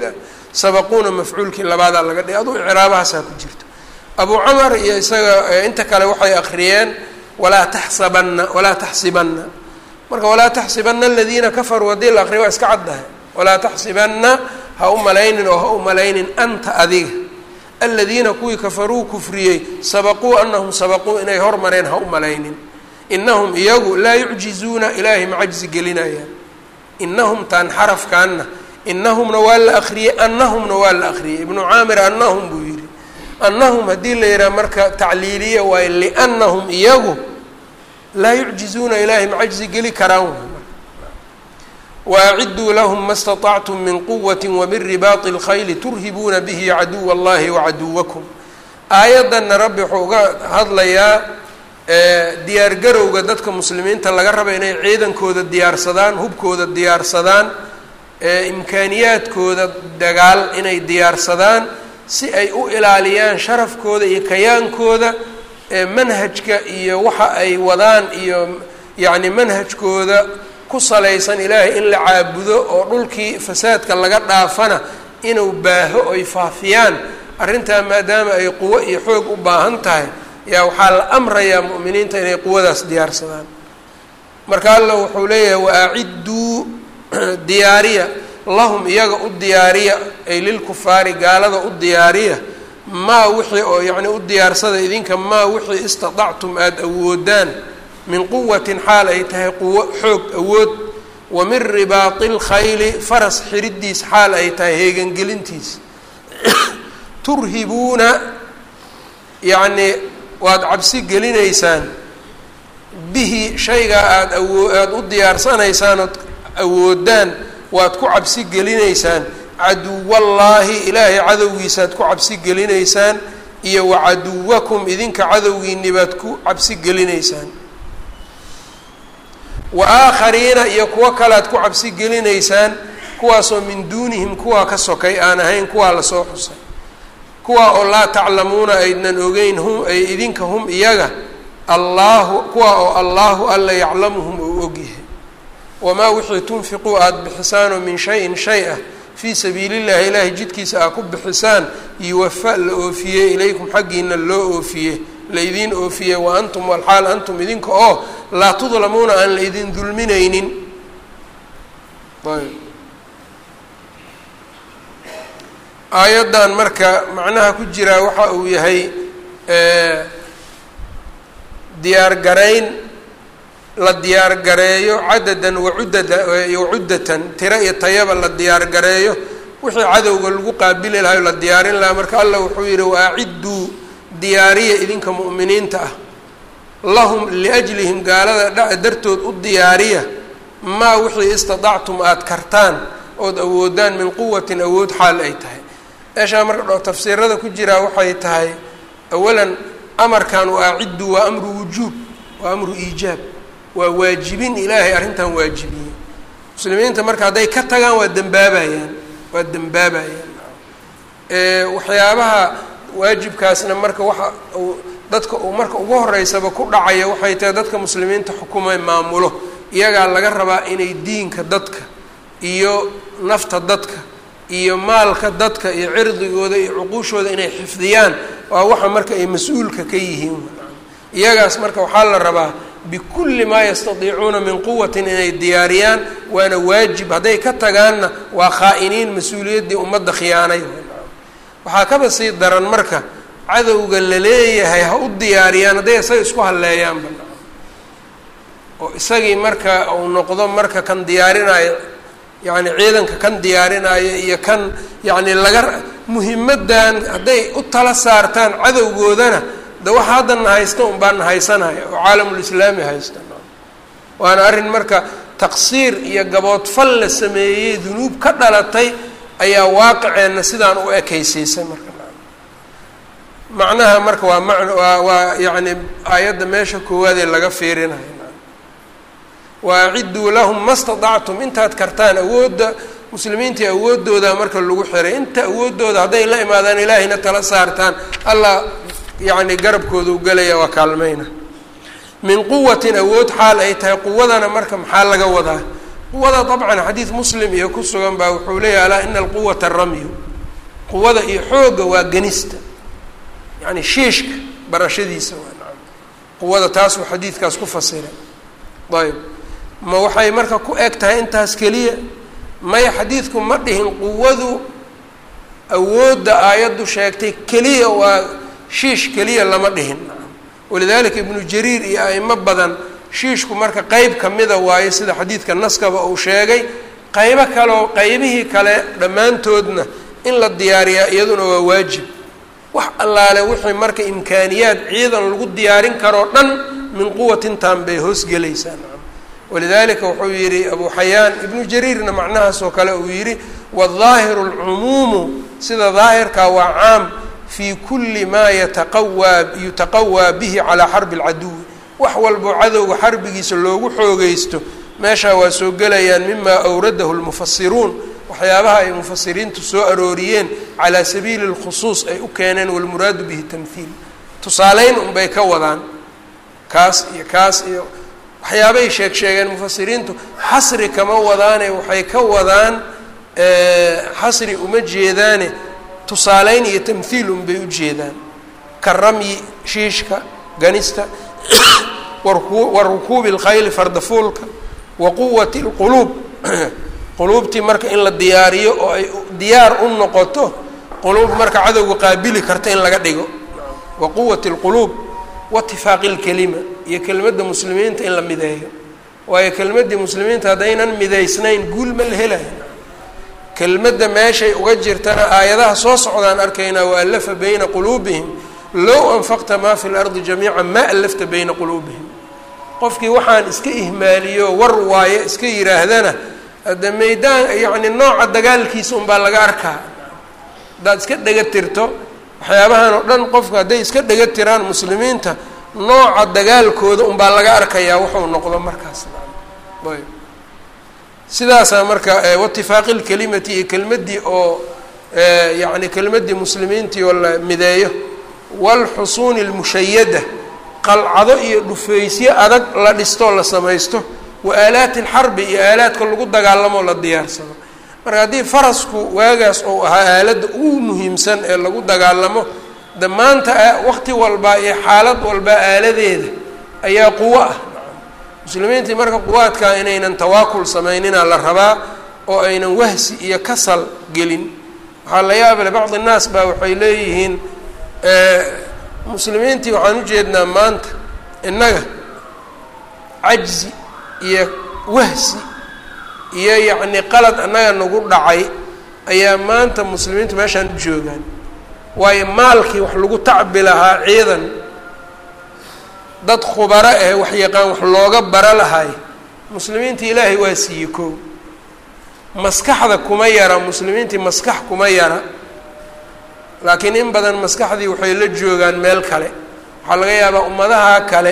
sabaquuna mafcuulkii labaadaa laga dhigay aduu icraabahaasaa ku jirto abu camar iyo isaga inta kale waxay akriyeen walaa taxsibanna marka walaa taxsibanna aladiina kafaruu haddii la akriya waa iska caddahay walaa taxsibanna ha u malaynin oo ha u malaynin anta adiga aladiina kuwii kafaruu kufriyey sabaquu anahum sabaquu inay hormareen ha u malaynin inahum iyagu laa yucjizuuna ilaahay ma cajzi gelinayaan inahum taan xarafkaanna inahumna waa la akriyey anahumna waa la akriyey ibnu caamir anahum buu yidhi anahum haddii la yidhaha marka tacliiliya waayo liannahum iyagu laa yucjizuuna ilaahay ma cajzi geli karaan waaciduu lahum ma staطactum min quwati wamin ribaaqi اlkhayli turhibuuna bihi caduwa اllahi wacaduwakum aayaddanna rabbi wuxuu uga hadlayaa diyaar garowga dadka muslimiinta laga raba inay ciidankooda diyaarsadaan hubkooda diyaarsadaan imkaaniyaadkooda dagaal inay diyaarsadaan si ay u ilaaliyaan sharafkooda iyo kayaankooda manhajka iyo waxa ay wadaan iyo yacni manhajkooda ku salaysan ilaahay in la caabudo oo dhulkii fasaadka laga dhaafana inuu baaho oy faafiyaan arrintaa maadaama ay quwo iyo xoog u baahan tahay yaa waxaa la amrayaa mu'miniinta inay quwadaas diyaarsadaan marka alla wuxuu leeyahay waacidduu diyaariya lahum iyaga u diyaariya ay lilkufaari gaalada u diyaariya maa wixii oo yacni u diyaarsada idinka maa wixii istatactum aada awoodaan min quwatin xaal ay tahay quwo xoog awood wa min ribaaqi lkhayli faras xiridiis xaal ay tahay heegangelintiis turhibuuna yacni waad cabsi gelinaysaan bihi shaygaa aada u diyaarsanaysaan ood awoodaan waad ku cabsi gelinaysaan caduwallaahi ilaahay cadowgiisaad ku cabsi gelinaysaan iyo wacaduwakum idinka cadowgiinni baad ku cabsi gelinaysaan wa aakhariina iyo kuwo kalead ku cabsi gelinaysaan kuwaasoo min duunihim kuwaa ka sokay aan ahayn kuwaa lasoo xusay kuwaa oo laa taclamuuna aydnan ogeyn hum ay idinka hum iyaga allaahu kuwaa oo allaahu alla yaclamuhum ou ogyahay wamaa wixii tunfiquu aada bixisaanoo min shayin shay ah fii sabiili llahi ilaahay jidkiisa aad ku bixisaan yuwafa la oofiyey ilaykum xaggiina loo oofiyey laydin oofiyey wa antum walxaal antum idinka oo laa tudlamuuna aan la idin dulminaynin ayb aayaddan marka macnaha ku jiraa waxa uu yahay diyaar garayn la diyaar gareeyo cadadan wacuddatan tiro iyo tayaba la diyaar gareeyo wixii cadowga lagu qaabili lahayo la diyaarin lahaa marka allah wuxuu yidhi waacidduu diyaariya idinka mu'miniinta ah lahum liajlihim gaalada dartood u diyaariya maa wixii istadactum aada kartaan ood awoodaan min quwatin awood xaal ay tahay meeshaa marka dho tafsiirada ku jiraa waxay tahay awalan amarkan waacidduu waa amru wujuub waa amru iijaab waa waajibin ilaahay arrintan waajibiyey muslimiinta marka hadday ka tagaan waa dembaabayaan waxyaabaha waajibkaasna marka waxa uu dadka uu marka ugu horeysaba ku dhacaya waxay tahay dadka muslimiinta xukumay maamulo iyagaa laga rabaa inay diinka dadka iyo nafta dadka iyo maalka dadka iyo cirdigooda iyo cuquushooda inay xifdiyaan waa waxa marka ay mas-uulka ka yihiin iyagaas marka waxaa la rabaa bikulli maa yastadiicuuna min quwatin inay diyaariyaan waana waajib hadday ka tagaanna waa khaa'iniin mas-uuliyaddii ummadda khiyaanay waxaa kaba sii daran marka cadowga la leeyahay ha u diyaariyaan hadday isaga isku halleeyaanba oo isagii marka uu noqdo marka kan diyaarinaayo yacni ciidanka kan diyaarinaayo iyo kan yacni laga muhimaddan hadday u tala saartaan cadowgoodana de waxa haddana haysta un baan haysanaya oo caalamulislaami haysta waana arrin marka taqsiir iyo gaboodfal la sameeyey dunuub ka dhalatay ayaa waaqiceenna sidaan u ekaysiisay marka macnaha marka waa yacni aayadda meesha koowaadee laga fiirinayo waacidduu lahum ma stadactum intaad kartaan awoodda muslimiintii awooddooda marka lagu xiray inta awooddooda hadday la imaadaan ilaahayna tala saartaan allah yacni garabkooda u gelaya waa kaalmayna min quwatin awood xaal ay tahay quwadana marka maxaa laga wadaa quwada dabcan xadiid muslim iyo ku sugan baa wuxuu leeyahay alaa ina alquwata ramyu quwada iyo xoogga waa ganista yacni shiishka barashadiisa waa nacam quwada taasuu xadiidkaas ku fasiray ayb ma waxay marka ku eg tahay intaas keliya maya xadiidku ma dhihin quwadu awoodda aayaddu sheegtay keliya waa shiish keliya lama dhihin walidaalika ibnu jariir iyo a'imo badan shiishku marka qeyb kamida waaye sida xadiidka naskaba uu sheegay qaybo kaleoo qaybihii kale dhammaantoodna in la diyaariyaa iyaduna waa waajib wax allaale wixii marka imkaaniyaad ciidan lagu diyaarin karoo dhan min quwatintan bay hoosgelaysaa walidaalika wuxuu yidhi abu xayaan ibnu jariirna macnahaas oo kale uu yidhi waالظaahiru اlcumuumu sida daahirkaa waa caam fii kuli maa yutaqawaa bihi calaa xarbi اlcaduwi wax walbo cadowga xarbigiisa loogu xoogeysto meeshaa waa soo gelayaan mima awradahu lmufasiruun waxyaabaha ay mufasiriintu soo arooriyeen calaa sabiili اlkhusuus ay u keeneen walmuraadu bihi tamhiil tusaaleyn unbay ka wadaan kaas iyo waxyaabay sheegeen mufasiriintu xasri kama wadaane waxay ka wadaan xasri uma jeedaane tusaaleyn iyo tamhiil unbay u jeedaan ka ramyi shiishka ganista wa rukuubi اlkhayli fardafuulka wa quwati اlquluub quluubtii marka in la diyaariyo oo ay diyaar u noqoto quluub marka cadowga qaabili karta in laga dhigo wa quwati اlquluub waitifaaqi اlkelima iyo kelmadda muslimiinta in la mideeyo waayo kelmaddii muslimiinta haddaynan midaysnayn guul ma la helayo kelmadda meeshay uga jirtana aayadaha soo socdaan arkaynaa waallafa bayna quluubihim low anfaqta maa fi lardi jamiica maa allafta bayna quluubihim qofkii waxaan iska ihmaaliyo war waaye iska yidhaahdana hadda maydaan yacni nooca dagaalkiisa unbaa laga arkaa haddaad iska dhega tirto waxyaabahan oo dhan qofka hadday iska dhega tiraan muslimiinta nooca dagaalkooda unbaa laga arkayaa wuxuu noqdo markaas ayb sidaasaa marka waitifaaqi lkelimati iyo kelmaddii oo yacni kelmaddii muslimiintii oo la mideeyo waalxusuuni almushayada qalcado iyo dhufeysyo adag la dhistoo la samaysto wa aalaati alxarbi iyo aalaadka lagu dagaalamoo la diyaarsado marka haddii farasku waagaas ou ahaa aaladda ugu muhiimsan ee lagu dagaalamo de maanta waqti walbaa iyo xaalad walbaa aaladeeda ayaa quwo ah muslimiintii marka quwaadkaa inaynan tawaakul samaynina la rabaa oo aynan wahsi iyo kasal gelin waxaa la yaabale bacdi innaas baa waxay leeyihiin muslimiintii waxaan ujeednaa maanta innaga cajzi iyo wahsi iyo yacni qalad annaga nagu dhacay ayaa maanta muslimiintu meeshaan u joogaan waayo maalkii wax lagu tacbi lahaa ciidan dad khubaro wax yaqaan wax looga bara lahay muslimiintii ilaahay waa siiyey koow maskaxda kuma yara muslimiintii maskax kuma yara laakiin in badan maskaxdii waxay la joogaan meel kale waxaa laga yaabaa ummadaha kale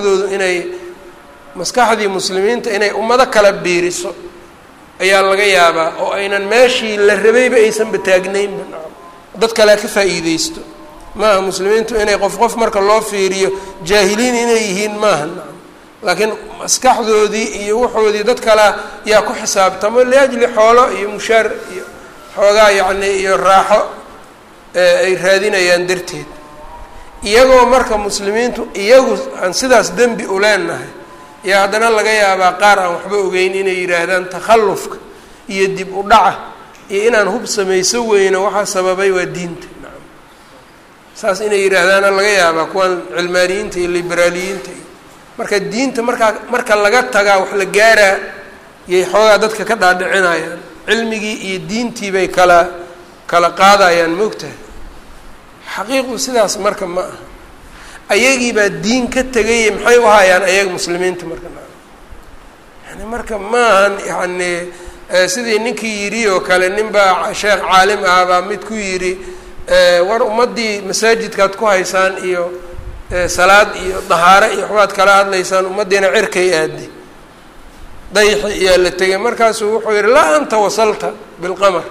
maskaxdii muslimiinta inay ummado kala biiriso ayaa laga yaabaa oo aynan meeshii la rabayba aysanba taagnaynba dad kalea ka faa'iideysto maaha muslimiintu inay qof marka loo fiiriyo jaahiliin inay yihiin maaha laakiin maskaxdoodii iyo waxoodii dad kalea yaa ku xisaabtamo liajli xoolo iyo mushaar iyo xoogaa yacni iyo raaxo ay raadinayaan darteed iyagoo marka muslimiintu iyagu aan sidaas dembi u leenahay iyo haddana laga yaabaa qaar aan waxba ogeyn inay yidhaahdaan takhallufka iyo dib u dhaca iyo inaan hub samayso weyno waxaa sababay waa diinta nacam saas inay yidhaahdaana laga yaabaa kuwan cilmaaniyiinta iyo liberaaliyiinta iyo marka diinta marka laga tagaa wax la gaaraa iyay xoogaa dadka ka dhaadhicinayaan cilmigii iyo diintii bay kala qaadayaan moogtahay xaqiiqdu sidaas marka ma aha ayagii baa diin ka tegay maxay u hayaan ayaga muslimiinta marka yani marka maahan yani sidii ninkii yidhi oo kale nin baa sheekh caalim ah baa mid ku yidhi war ummaddii masaajidkaad ku haysaan iyo salaad iyo dahaare iyo waxbaad kala hadlaysaan ummaddiina cirkay aadi dayxi iyaa la tegay markaasuu wuxuu yidhi laa anta wasalta bilqamar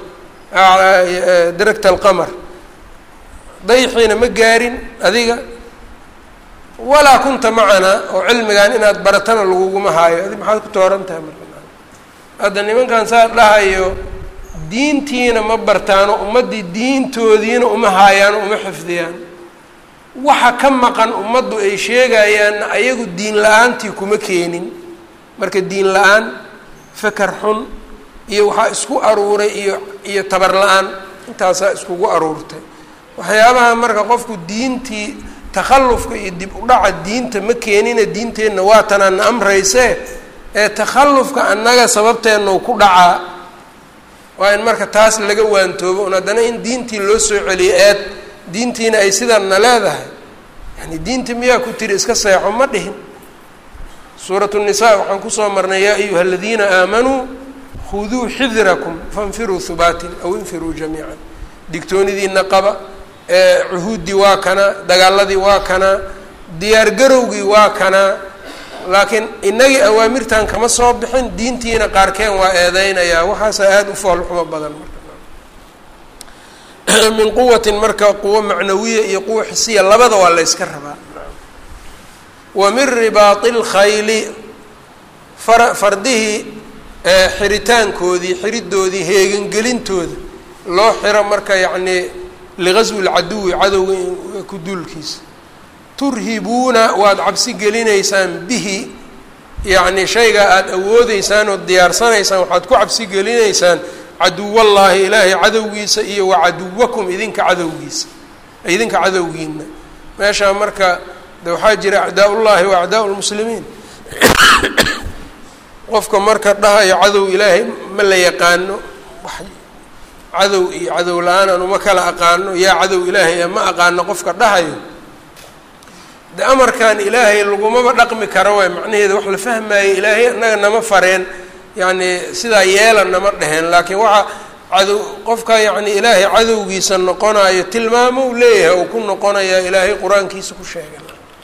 diragta alqamar dayxiina ma gaarin adiga walaa kunta macanaa oo cilmigan inaad baratana laguguma haayo adi maxaad ku tooran tahay marka hadda nimankan saa dhahayo diintiina ma bartaano ummaddii diintoodiina uma haayaano uma xifdiyaan waxa ka maqan ummaddu ay sheegayaanna ayagu diin la-aantii kuma keenin marka diin la-aan fakar xun iyo waxaa isku aruuray iyo tabar la-aan intaasaa iskugu aruurtay waxyaabaha marka qofku diintii takhallufka iyo dib u dhaca diinta ma keenina diinteenna waa tanaana amraysee ee takhallufka annaga sababteenna ku dhacaa waa in marka taas laga waantoobo un haddana in diintii loo soo celiyo diintiina ay sidaanna leedahay yani diinta miyaa ku tiri iska seexo ma dhihin suuratu nisaa waxaan kusoo marnay yaa ayuha aladiina aamanuu khuduu xidirakum fainfiruu hubaatin aw infiruu jamiican digtoonidiina qaba cuhuuddii waa kana dagaaladii waa kana diyaargarowgii waa kana laakiin inagii awaamirtan kama soo bixin diintiina qaarkeen waa eedeynayaa waxaasa aada u foolxumo badan marka min quwatin marka quwo macnawiya iyo quwo xisiya labada waa la yska rabaa wa min ribaati اlkhayli fardihii xiritaankoodii xiridoodii heegangelintooda loo xiro marka yacnii ligaswi اlcaduwi cadowga ku duulkiisa turhibuuna waad cabsi gelinaysaan bihi yacni shaygaa aada awoodeysaan ood diyaarsanaysaan waxaad ku cabsi gelinaysaan caduwallaahi ilaahay cadowgiisa iyo wa caduwakum idinka cadowgiisa idinka cadowgiina meeshaa marka de waxaa jira acdaa-ullaahi wa acdaa lmuslimiin qofka marka dhahayo cadow ilaahay ma la yaqaano cadow iyo cadow la-aan aan uma kala aqaano yaa cadow ilaahay ee ma aqaano qofka dhahayo de amarkan ilaahay lagumaba dhaqmi karo waay macnaheeda wax la fahmaayey ilaahay annaga nama fareen yacni sidaa yeela nama dheheen laakiin waxa cadow qofka yacni ilaahay cadowgiisa noqonayo tilmaamo u leeyahay uu ku noqonayaa ilaahay qur-aankiisa ku sheegay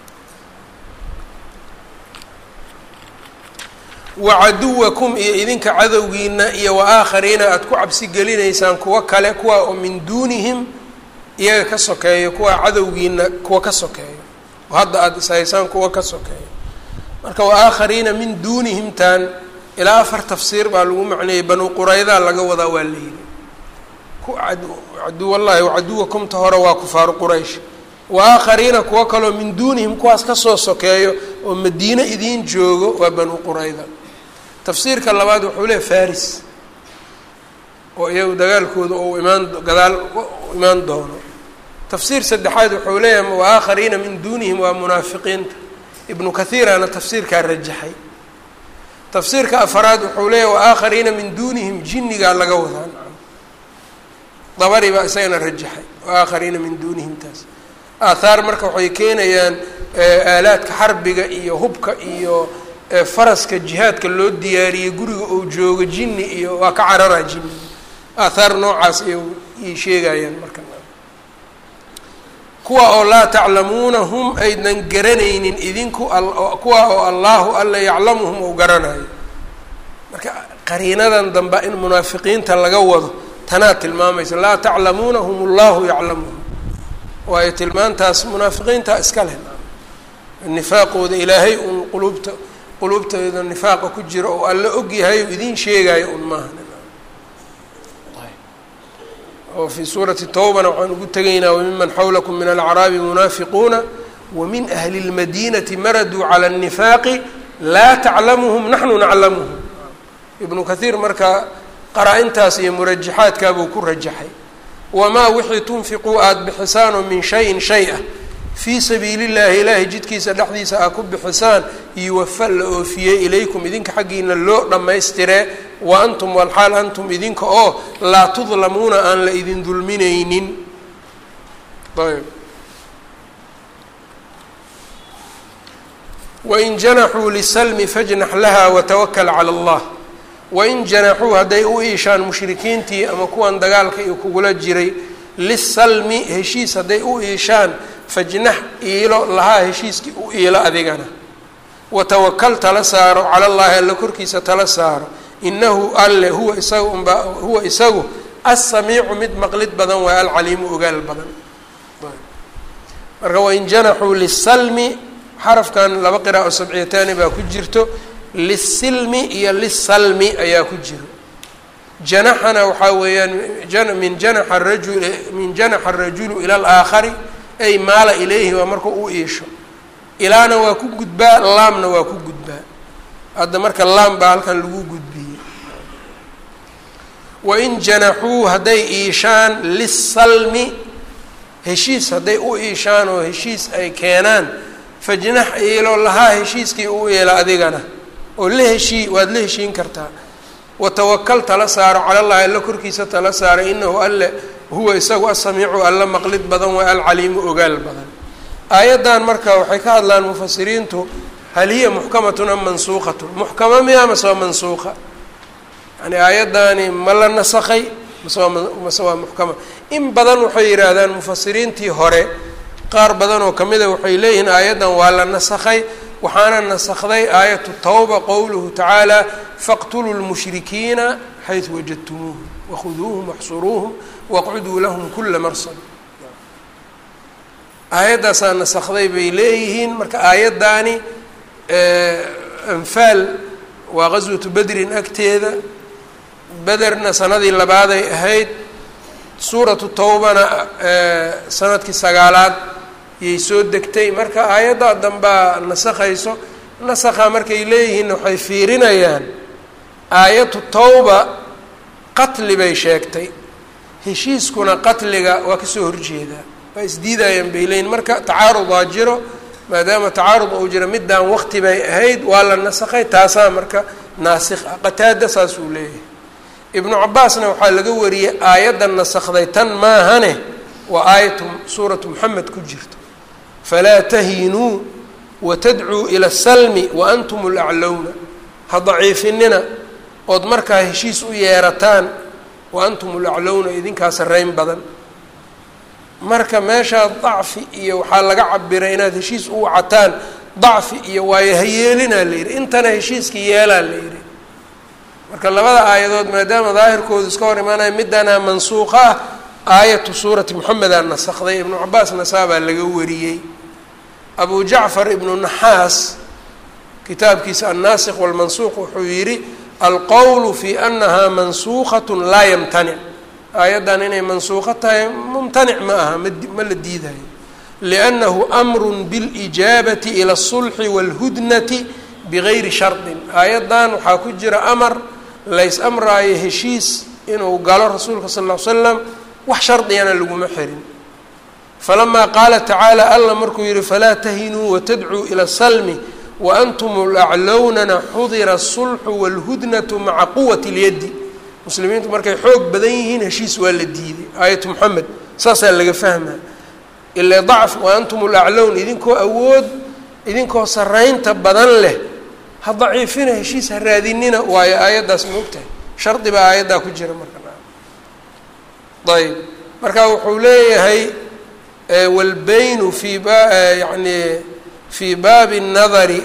wa caduwakum iyo idinka cadowgiina iyo wa aakhariina aada ku cabsi gelinaysaan kuwa kale kuwa oo min duunihim iyaga ka sokeeyo kuwa cadowgiina kuwa ka sokeeyo oo hadda aada ishaysaan kuwa ka sokeeyo marka wa aakhariina min duunihim taan ilaa 4 tafsiir baa lagu macneeyey banu quraydaa laga wadaa waa la yidhi caduwallaahi wacaduwakumta hore waa kufaaru quraysh wa aakhariina kuwa kaloo min duunihim kuwaas kasoo sokeeyo oo madiine idiin joogo waa banu qurayda tafsiirka labaad wuxuu leeyahy faris oo iyagu dagaalkooda ou gadaal imaan doono tafsiir saddexaad wuxuu leeyahay wa aakhariina min duunihim waa munaafiqiinta ibnu kathiirana tafsiirkaa rajaxay tafsiirka afaraad wuxuu leeyahay wa aakhariina min duunihim jinnigaa laga wadaa dabari baa isagana rajaxay wa aakhariina min duunihim taas aathaar marka waxay keenayaan aalaadka xarbiga iyo hubka iyo faraska jihaadka loo diyaariyey guriga uu joogo jinni iyo waa ka cararaa jinni aathaar noocaas ay sheegayaan marka kuwa oo laa taclamuunahum aydan garanaynin idinku kuwa oo allaahu alla yaclamuhum ou garanayo marka qariinadan dambe in munaafiqiinta laga wado tanaa tilmaamaysa laa taclamuunahum allahu yaclamuhum waayo tilmaantaas munaafiqiinta iska leh nifaaqooda ilaahay un quluubtooda nifaaqa ku jiro oo alla ogyahay o idiin sheegayo un maaha oo fii suurati tawbana waxaan ugu tegaynaa wamiman xawlakum min alacraabi munaafiquuna wamin ahli اlmadinati maraduu cala الnifaaqi laa taclamuhum naxnu naclamuhum ibnu kathiir markaa qaraa-intaas iyo murajaxaadkaabuu ku rajaxay wamaa wixii tunfiquu aada bixisaanoo min shayin shay ah fii sabiili اllahi ilaahay jidkiisa dhexdiisa aad ku bixisaan yuwafa la oofiyey ilaykum idinka xaggiina loo dhammaystiree wa antum walxaal antum idinka oo laa tudlamuuna aan la idin dulminaynin ayb wain janaxuu lisalmi fajnax laha watawakal cala allah wain janaxuu hadday u iishaan mushrikiintii ama kuwan dagaalka iyo kugula jiray lisalmi heshiis hadday u iishaan fajnax iilo lahaa heshiiskii u iilo adigana watawakal tala saaro cala llaahi alla korkiisa tala saaro inahu alle huwa isagu assamiicu mid maqlid badan waa alcaliimu ogaal badan marka wain janaxuu lisalmi xarafkan 2 qiraa'o sabciyataani baa ku jirto lisilmi iyo lisalmi ayaa ku jiro janaxana waxaa weeyaan min janaxa arajulu ila alaakhari ay maala ilayhi waa marka u iisho ilaana waa ku gudbaa laamna waa ku gudbaa hadda marka laam baa halkan lagu gudbiyey wain janaxuu hadday iishaan lisalmi heshiis hadday u iishaan oo heshiis ay keenaan fajnax iilo lahaa heshiiskii u eela adigana oo la heshii waad la heshiin kartaa watawakal tala saaro cala llahi alla korkiisa tala saara inahu alle huwa isagu asamiicu alla maqlid badan waa alcaliimu ogaal badan aayaddan marka waxay ka hadlaan mufasiriintu hal hiya muxkamatun am mansuuqatun muxkama miya mase waa mansuuqa yani aayaddaani ma la nasakhay mase waa muxkama in badan waxay yidhaahdaan mufasiriintii hore qaar badan oo kamida waxay leeyihiin aayaddan waa la nasakhay waxaana nasakday aayatu tawba qowluhu tacaala faqtuluu lmushrikiina xaysu wajadtumuuhum wakhuduuhum waxsuruuhum waqcuduu lahum kula marsad aayaddaasaa nasakday bay leeyihiin marka aayaddaani anfaal waa qaswatu bedrin agteeda bederna sanadii labaaday ahayd suuratu tawbana sanadkii sagaalaad yay soo degtay marka aayaddaa dambaa nasakhayso nasakha markay leeyihiin waxay fiirinayaan aayatu tawba qatli bay sheegtay heshiiskuna qatliga waa kasoo horjeedaa waa isdiidayaan bay leeyihin marka tacaarudaa jiro maadaama tacaarud uu jiro middaan waqti bay ahayd waa la nasakhay taasaa marka naasikh ah qataada saas uu leeyahay ibnu cabaasna waxaa laga wariyey aayaddan nasakhday tan maahane waa aayatu suuratu moxamed ku jirto falaa tahinuu watadcuu ila asalmi wa antum laclowna ha daciifinina ood markaa heshiis u yeerataan wa antum laclowna idinkaa sarrayn badan marka meeshaa dacfi iyo waxaa laga cabiray inaad heshiis u wacataan dacfi iyo waayo hayeelinaa la yidhi intana heshiiskii yeelaa la yidhi marka labada aayadood maadaama daahirkoodu iska hor imaanaya middanaa mansuuqa ah aayatu suurati moxamedaa nasakday ibnu cabaasna saabaa laga wariyey abu jacfar ibnu naxaas kitaabkiisa annaasikh walmansuuq wuxuu yidhi alqowlu fi anaha mansuuqat laa yamtanic aayaddan inay mansuuqo tahay mumtanic ma aha ma la diidayo liannahu amru bilijaabati ila asulxi wاlhudnati bigayri shardin aayaddan waxaa ku jira amar lays amraayo heshiis inuu galo rasuulka sal ll ly slam wax shardigana laguma xirin falamaa qaala tacaala alla markuu yihi falaa tahinuu watadcuu ila salmi waantum laclownana xudira asulxu wاlhudnatu maca quwati اlyaddi muslimiintu markay xoog badan yihiin heshiis waa la diiday aayatu moxamed saasaa laga fahmaa ilaa dacf waantum laclown idinkoo awood idinkoo saraynta badan leh ha daciifina heshiis ha raadinina waayo aayaddaas maogtahay shardi baa aayaddaa ku jira marka ayb marka wuxuu leeyahay walbaynu yani fii baabi الnadari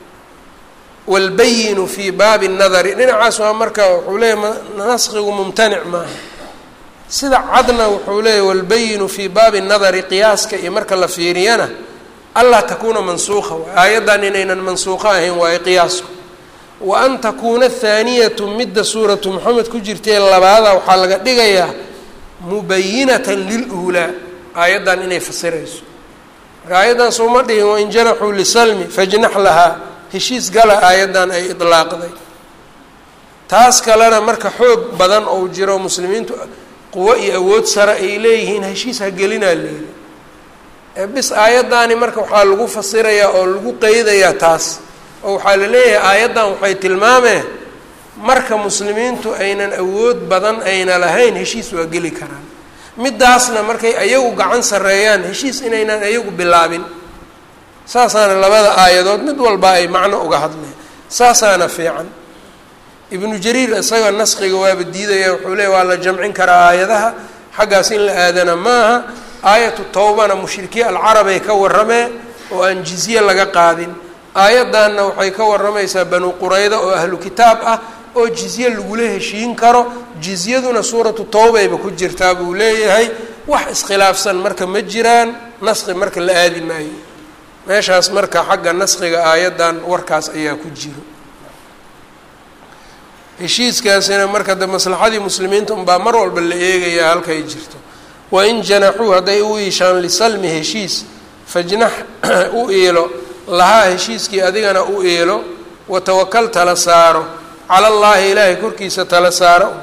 walbayinu fii baabi الnadari dhinacaas waa marka wuxuu leeyahay naskigu mumtanic maaha sida cadna wuxuu leeyahy walbayinu fii baabi الnadari qiyaaska iyo marka la fiiriyana anlaa takuuna mansuuqa waay aayaddan inaynan mansuuqo ahayn waayo qiyaasku wa an takuuna haaniyatu midda suuratu moxamed ku jirtee labaada waxaa laga dhigayaa mubayinatan liluulaa aayaddan inay fasirayso marka aayaddan sooma dhihin wain janaxuu lisalmi fajnax lahaa heshiis gala aayaddan ay idlaaqday taas kalena marka xoog badan ou jiro muslimiintu quwo iyo awood sare ay leeyihiin heshiis ha gelinaa leeyihi bis aayaddaani marka waxaa lagu fasirayaa oo lagu qeydayaa taas oo waxaa la leeyahay aayaddan waxay tilmaameen marka muslimiintu aynan awood badan ayna lahayn heshiis waa geli karaan middaasna markay ayagu gacan sarreeyaan heshiis inaynan ayagu bilaabin saasaana labada aayadood mid walba ay macno uga hadleen saasaana fiican ibnu jariir isaga naskiga waaba diidaya wuxuu leeya waa la jamcin karaa aayadaha xaggaas in la aadana maaha aayatu tawbana mushrikiin alcarabay ka warramee oo aan jizye laga qaadin aayaddanna waxay ka warramaysaa banu qurayda oo ahlu kitaab ah oo jizye lagula heshiin karo jizyaduna suuratu tawbayba ku jirtaa buu leeyahay wax iskhilaafsan marka ma jiraan naski marka la aadi maayo meeshaas marka xagga naskiga aayaddan warkaas ayaa ku jiro heshiiskaasina marka de maslaxadii muslimiinta unbaa mar walba la eegayaa halkay jirto. wain janaxuu hadday u iishaan lisalmi heshiis fajnax u iilo lahaa heshiiskii adigana u iilo watawakal tala saaro cala allaahi ilaahay korkiisa tala saaro.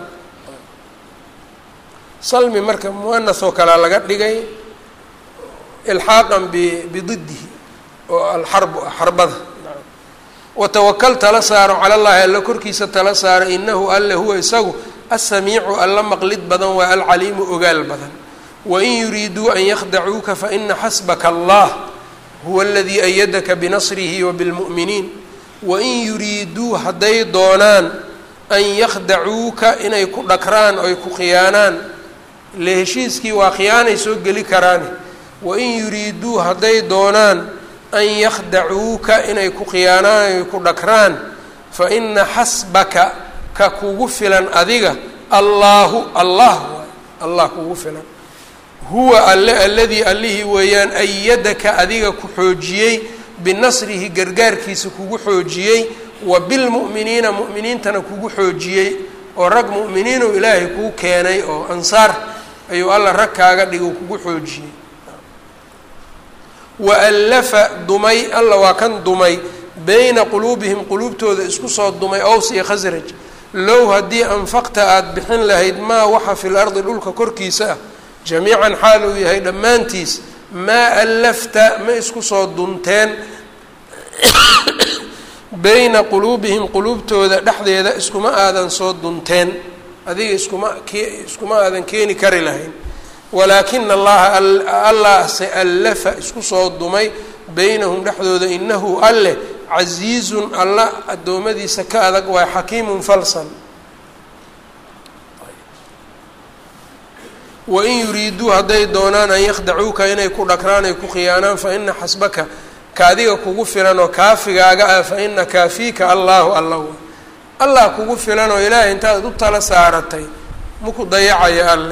salmi marka muanath oo kalea laga dhigay ilxaaqan bididihi oo alxarbu xarbada. watawakal tala saaro cala llaahi alla korkiisa tala saaro inahu alle huwa isagu asamiicu alla maqlid badan waa alcaliimu ogaal badan. wain yuriiduu an yakdacuuka faina xasbaka allah huwa aladii ayadaka binasrihi wabilmu'miniin. wain yuriiduu hadday doonaan an yakdacuuka inay ku dhakraan oy ku khiyaanaan, ile heshiiskii waa khiyaanay soo geli karaani. wain yuriiduu hadday doonaan an yakdacuuka inay ku khiyaanaan oy ku dhakraan fa ina xasbaka ka kugu filan adiga allaahu allah waay allah kugu filan. huwa alle aladii allihii weeyaan ayadaka adiga ku xoojiyey binasrihi gargaarkiisa kugu xoojiyey wa bilmu'miniina mu'miniintana kugu xoojiyey oo rag mu'miniinu ilaahay kuu keenay oo ansaar ayuu alla rag kaaga dhigo kugu xoojiyey. waallafa dumay alla waa kan dumay bayna quluubihim quluubtooda isku soo dumay ows iyo khasraj. low haddii anfaqta aada bixin lahayd maa waxa fil ardi dhulka korkiisa ah jamiican xaal uu yahay dhammaantiis maa allafta ma isku soo dunteen bayna quluubihim quluubtooda dhexdeeda iskuma aadan soo dunteen, adiga iskuma aadan keeni kari lahayn. walaakina allaha allah se allafa isku soo dumay baynahum dhexdooda inahu alleh casiizun alla addoommadiisa ka adag waa xakiimun falsan. wain yuriiduu hadday doonaan an yakdacuuka inay ku dhakraan ay ku khiyaanaan fa ina xasbaka ka adiga kugu filan oo kaafigaaga ah fa ina kaafiika allaahu alla allah kugu filan oo ilaahay intaad u tala saaratay maku dayacayo alle.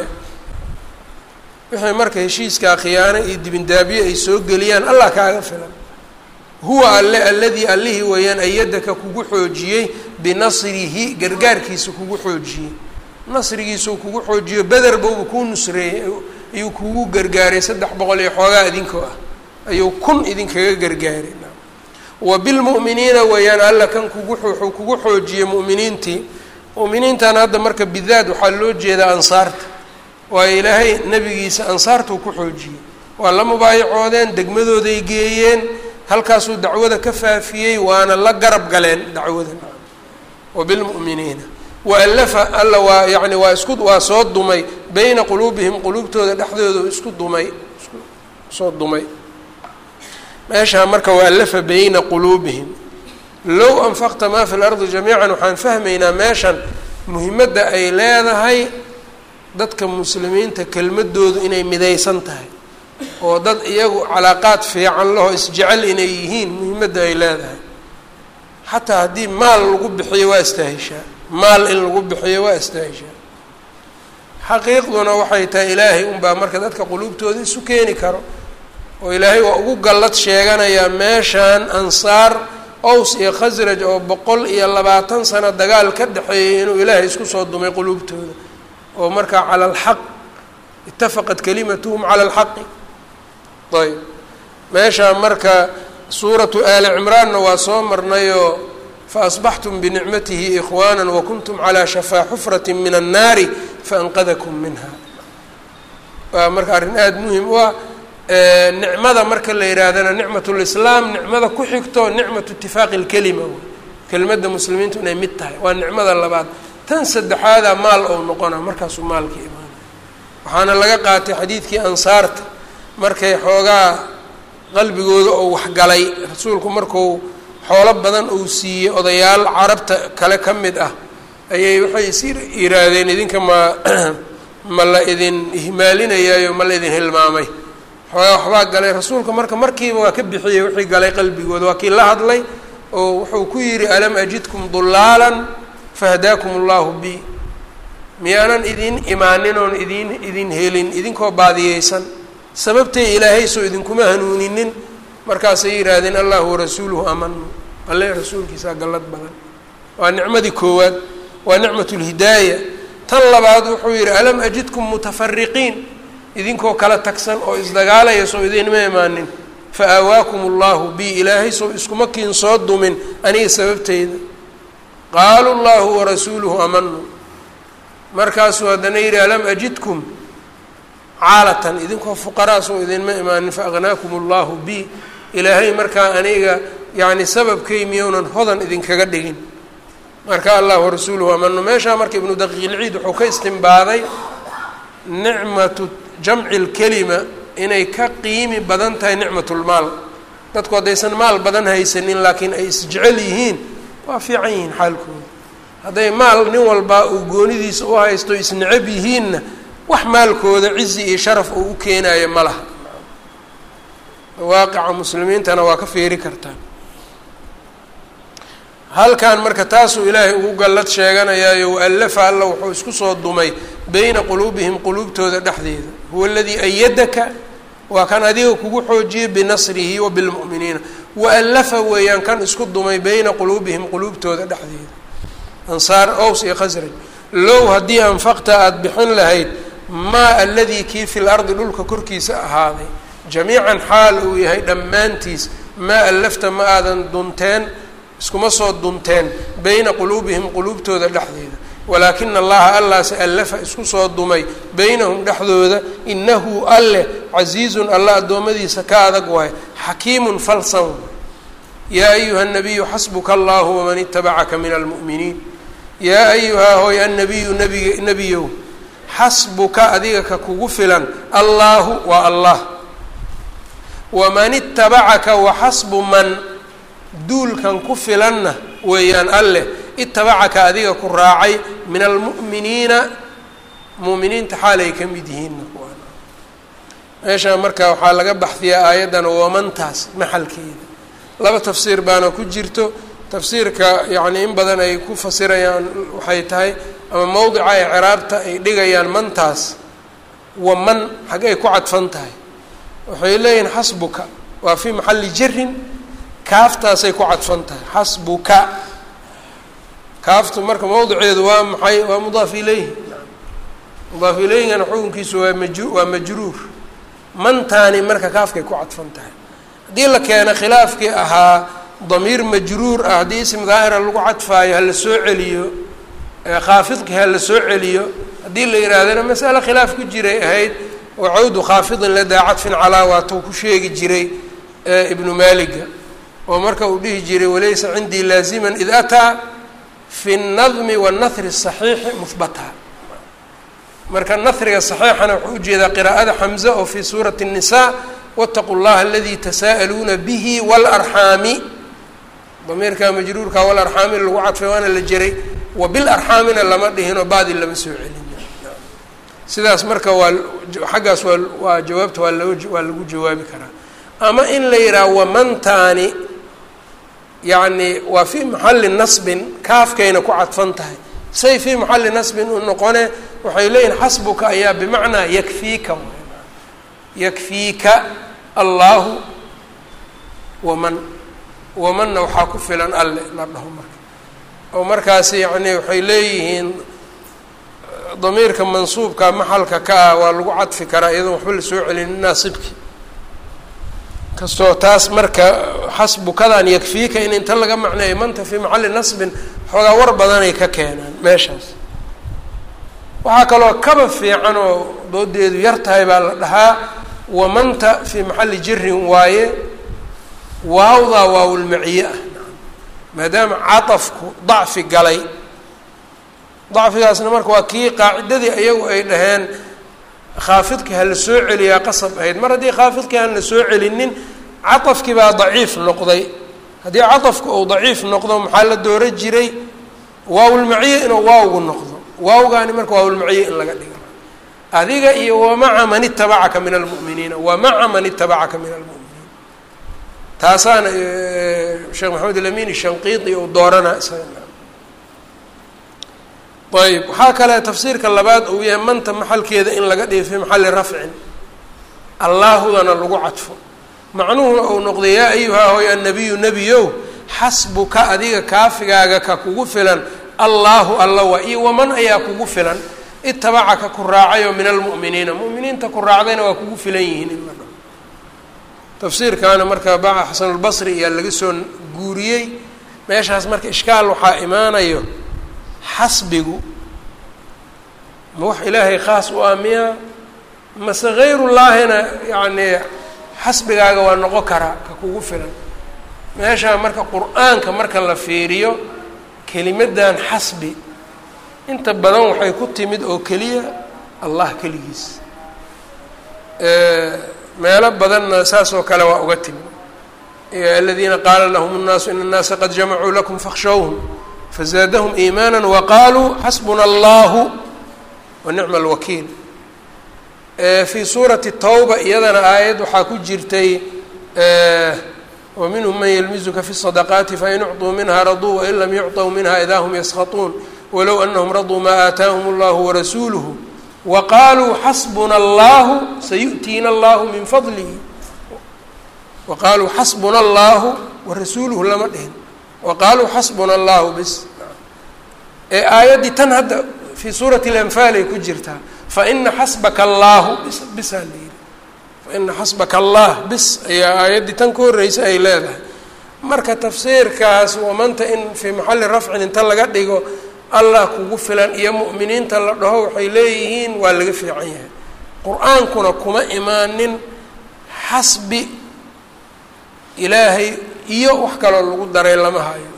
wixii marka heshiiskaa khiyaano iyo dibindaabiye ay soo geliyaan allah kaaga filan. huwa alle aladii allihii weeyaan ayadaka kugu xoojiyey binasrihi gargaarkiisa kugu xoojiyey. nasrigiisuu kugu xoojiyo beder bauba kuu nusreeyey ayuu kugu gargaaray 300 iyo xoogaa idinkoo ah ayuu kun idinkaga gargaaray. wa bilmu'miniina weeyaan alla kan wuxuu kugu xoojiyey mu'miniintii. mu'miniintan hadda marka bidaad waxaa loo jeedaa ansaarta, waayo ilaahay nebigiisa ansaartuu ku xoojiyey. waa la mubaayacoodeen, degmadooday geeyeen, halkaasuu dacwada ka faafiyey, waana la garab galeen dacwada. wa bilmu'miniina waallafa alla waa yani waa soo dumay bayna quluubihim quluubtooda dhexdooda isku soo dumay. meeshaa marka waallafa bayna quluubihim. low anfaqta maa fi lardi jamiican waxaan fahmaynaa meeshan muhimadda ay leedahay dadka muslimiinta kelmadoodu inay midaysan tahay oo dad iyagu calaaqaad fiican laho isjecel inay yihiin muhimadda ay leedahay. xataa haddii maal lagu bixiyo waa istaahishaa, maal in lagu bixiyo waa istaahishaa. xaqiiqduna waxay tahay ilaahay unbaa marka dadka quluubtooda isu keeni karo oo ilaahay waa ugu gallad sheeganayaa meeshaan ansaar ows iyo khasraj oo 120 sano dagaal ka dhexeeyay inuu ilaahay isku soo dumay quluubtooda oo markaa cala alxaq itafaqat kalimatuhum cala alxaqi. ayb meeshaa marka suuratu aali cimraanna waa soo marnayoo faasbaxtum binicmatihi ikhwaana wakuntum calaa shafaa xufrati min annaari faanqadakum minha. waa marka arrin aada muhim u ah. nicmada marka la yihaahdana nicmat lislaam nicmada ku xigto nicmatu itifaaqi lkelima kelmadda muslimiintu inay mid tahay waa nicmada labaad. tan saddexaadaa maal ou noqona markaasuu maalka imaana. waxaana laga qaatay xadiidkii ansaarta markay xoogaa qalbigooda oo waxgalay rasuulku markuu xoolo badan uu siiyey odayaal carabta kale ka mid ah ayay waxay is yihaahdeen idinka ma la idin ihmaalinayaayo ma la idin hilmaamay. xoogaa waxbaa galay rasuulka markiiba waa ka bixiyey wixii galay qalbigooda, waa kii la hadlay oo wuxuu ku yidhi alam ajidkum dulaalan fahdaakum allahu bi. miyaanan idin imaanin oon idin helin idinkoo baadiyeysan sababtay ilaahay soo idinkuma hanuuninin. markaasay yihaahdeen allahu warasuuluhu amanu alle rasuulkiisaa gallad badan. waa nicmadii koowaad. waa nicmat lhidaaya. tan labaad wuxuu yidhi alam ajidkum mutafariqiin idinkoo kala tagsan oo isdagaalaya soo idinma imaanin fa aawaakum allahu bi ilaahay soo iskuma kiin soo dumin aniga sababteyda. qaalu llahu warasuuluhu amanu markaasuu haddana yidhi alam ajidkum caalatan idinkoo fuqaraa soo idinma imaanin faaqnaakum allahu bi ilaahay markaa aniga yacni sababkay miyounan hodan idinkaga dhigin. marka allah warasuuluhu amanu meeshaa marka ibnu daqiiqilciid wuxuu ka istimbaaday nicmatu jamci lkelima inay ka qiimi badan tahay nicmatulmaal. dadku haddaysan maal badan haysanin laakiin ay isjecel yihiin waa fiican yihiin xaalkooda. hadday maal nin walbaa uu goonidiisa u haysto isnecab yihiinna wax maalkooda cizi iyo sharaf uu u keenayo ma laha. waaqica muslimiintana waa ka fiiri kartaan. halkan marka taasuu ilaahay ugu gallad sheeganayaayo waallafa alla wuxuu isku soo dumay beyna quluubihim quluubtooda dhexdeeda. huwa aladii ayadaka waa kan adiga kugu xoojiyey binasrihi wa bilmu'miniina. waallafa weeyaan kan isku dumay beyna quluubihim quluubtooda dhexdeeda. ansaar ows iyo khasraj low haddii anfaqta aada bixin lahayd maa aladii kii fi lardi dhulka korkiisa ahaaday jamiican xaal uu yahay dhammaantiis maa allafta ma aadan dunteen iskuma soo dunteen beyna quluubihim quluubtooda dhexdeeda. walaakina allaha allaase allafa isku soo dumay beynahum dhexdooda inahu alleh casiizun alla addoommadiisa ka adag waay xakiimun falsan. yaa ayuha nabiyu xasbuka allahu waman itabacaka min almu'miniin. yaa ayuhaa hooy annabiyu nebiyow xasbuka adiga ka kugu filan allaahu waa allah waman itabacaka waxasbu man duulkan ku filanna weeyaan alleh itabacaka adiga ku raacay min almu'miniina mu'miniinta xaalay ka mid yihiinna kuwaan. meeshaa marka waxaa laga baxdiyaa aayaddan wamantaas maxalkeeda laba tafsiir baana ku jirto. tafsiirka yacni in badan ay ku fasirayaan waxay tahay ama mowdica ee ciraabta ay dhigayaan mantaas waman xaggay ku cadfan tahay. waxay leeyihin xasbuka waa fii maxalli jarin kaaftaasay ku cadfan tahay xasbuka. kaaftu marka mowdiceedu waa maxay? waa mudaaf ilayhi. mudaaf ilayhigana xukunkiisu waa majruur. mantaani marka kaafkay ku cadfan tahay. haddii la keeno khilaafkii ahaa damiir majruur ah haddii ism daahira lagu cadfaayo hala soo celiyo khaafidki hala soo celiyo haddii la yihaahdana masale khilaaf ku jiray ahayd wacawdu khaafidin ladaa cadfin calaa waatuu ku sheegi jiray ibnu maaliga oo marka uu dhihi jiray walaysa cindii laaziman id ataa fi اnadmi waاnahri الصaxiixi muhbata. marka nahriga صaxiixana wuxuu ujeedaa qiraa'ada xamza oo fii suurati الnisaa wاtaquu اllaha aladii tasaa'aluuna bihi wاlarxaami. damiirka majruurka walarxaami lagu cadfay waana la jeray wabilarxaamina lama dhihinoo baadi lama soo celin. sidaas marka waa xaggaas waa jawaabta waa lagu jawaabi karaa. ama in la yidhaha wamantaani yacni waa fii maxalli nasbin kaafkayna ku cadfan tahay say fii maxalli nasbin u noqone waxay leeyihin xasbuka ayaa bimacnaa yakfiika yakfiika allaahu waman wamanna waxaa ku filan alle la dhaho marka oo markaasi yacni waxay leeyihiin damiirka mansuubka maxalka ka ah waa lagu cadfi karaa iyadoon waxba la soo celin naasibki kastoo taas marka xasbukadan yakfiika in inta laga macneeyo manta fii maxalli nasbin xoogaa war badanay ka keenaan meeshaas. waxaa kaloo kaba fiican oo doodeedu yar tahay baa la dhahaa wamanta fii maxalli jirin waaye waawdaa waawulmaciye ah maadaama caطafku dacfi galay. dacfigaasna marka waa kii qaacidadii iyagu ay dhaheen khaafidkii ha la soo celiyaa qasab ahayd. mar haddii khaafidkii aan la soo celinin caطafkii baa daciif noqday. haddii caطafku uu daciif noqdo maxaa la doora jiray waawulmaciye inuu waawgu noqdo. waawgaani marka waawulmaciye in laga dhigo adiga iyo wamaca man itabacaka min almu'miniina wamaca man itabacaka min almu'miniin. taasaana sheekh maxamed alamin shanqiidi uu doorana isaga. ayb waxaa kale tafsiirka labaad uu yahay manta maxalkeeda in laga dhigo fii maxalli rafcin allaahudana lagu cadfo macnuhuna uu noqday yaa ayuhaa hoy annabiyu nebiyow xasbuka adiga kaafigaaga ka kugu filan allaahu alla waa iyo waman ayaa kugu filan itabacaka ku raacayo min almu'miniina mu'miniinta ku raacdayna waa kugu filan yihiin in la dhaho tafsiirkaana marka baca xasanulbasri ayaa laga soo guuriyey meeshaas marka ishkaal waxaa imaanayo xasbigu ma wax ilaahay khaas u ah miya mase hayrullaahina yacni xasbigaaga waa noqon karaa ka kugu filan meeshaa marka qur-aanka marka la fiiriyo kelimadan xasbi inta badan waxay ku timid oo keliya allah keligiis meelo badanna saas oo kale waa uga timid aladiina qaala lahum الnaasu ina الnaasa qad jamacuu lakum fakhshawhum fazaadahum iimaana waqaaluu xasbuna allahu wanicma alwakiil fii suurati tawba iyadana aayad waxaa ku jirtay waminhum man yalmizuka fi الصadaqaati fain ucطuu minha raduu wain lam yucطw minha idaa hm yaskhaطuun walow anahum raduu maa aataahum اllahu warasuuluhu waqaaluu xasbuna allahu sayu'tiina allahu min fadlihi waqaaluu xasbuna allahu warasuuluhu lama dhihin waqaaluu xasbuna allahu bis aayaddii tan hadda fii suurati اlanfaal ay ku jirtaa faina xasbaka allahu bisaa la yihi faina xasbaka allah bis ayaa aayaddii tan ka horreysa ay leedahay marka tafsiirkaas wamanta in fii maxalli rafcin inta laga dhigo allah kugu filan iyo mu'miniinta la dhaho waxay leeyihiin waa laga fiican yahay qur-aankuna kuma imaanin xasbi ilaahay iyo wax kaloo lagu daray lama hayo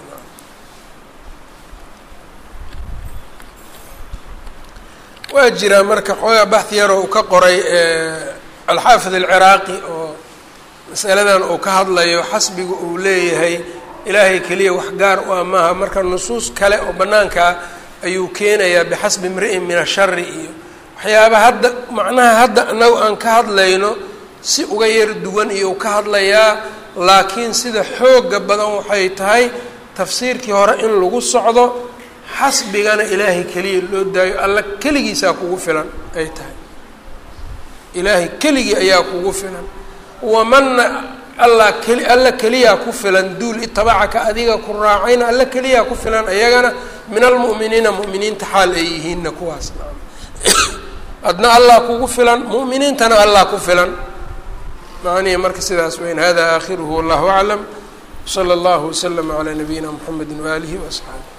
waa jiraa marka xoogaa baxi yaroo uu ka qoray alxaafid alciraaqi oo masaladan uu ka hadlayo xasbiga uu leeyahay ilaahay keliya wax gaar u ah maaha marka nusuus kale oo bannaankaa ayuu keenayaa bixasbi imri'in min ashari iyo waxyaaba hadda macnaha hadda anagu aan ka hadlayno si uga yar duwan iyo ka hadlayaa laakiin sida xooga badan waxay tahay tafsiirkii hore in lagu socdo xasbigana ilaahay keliya loo daayo alla keligiisaa kugu filan ay tahay ilaahay keligii ayaa kugu filan wamanna alla keliyaa ku filan duul itabacaka adiga ku raacayna alla keliyaa ku filan ayagana min almu'miniina mu'miniinta xaal ay yihiinna kuwaas adna allah kugu filan mu'miniintana allah ku filan macnihi marka sidaas weyn hada aakhiruhu wallahu aclam salى اllahu waslama calaa nabiyina mxamedi waaalihi waasxaabi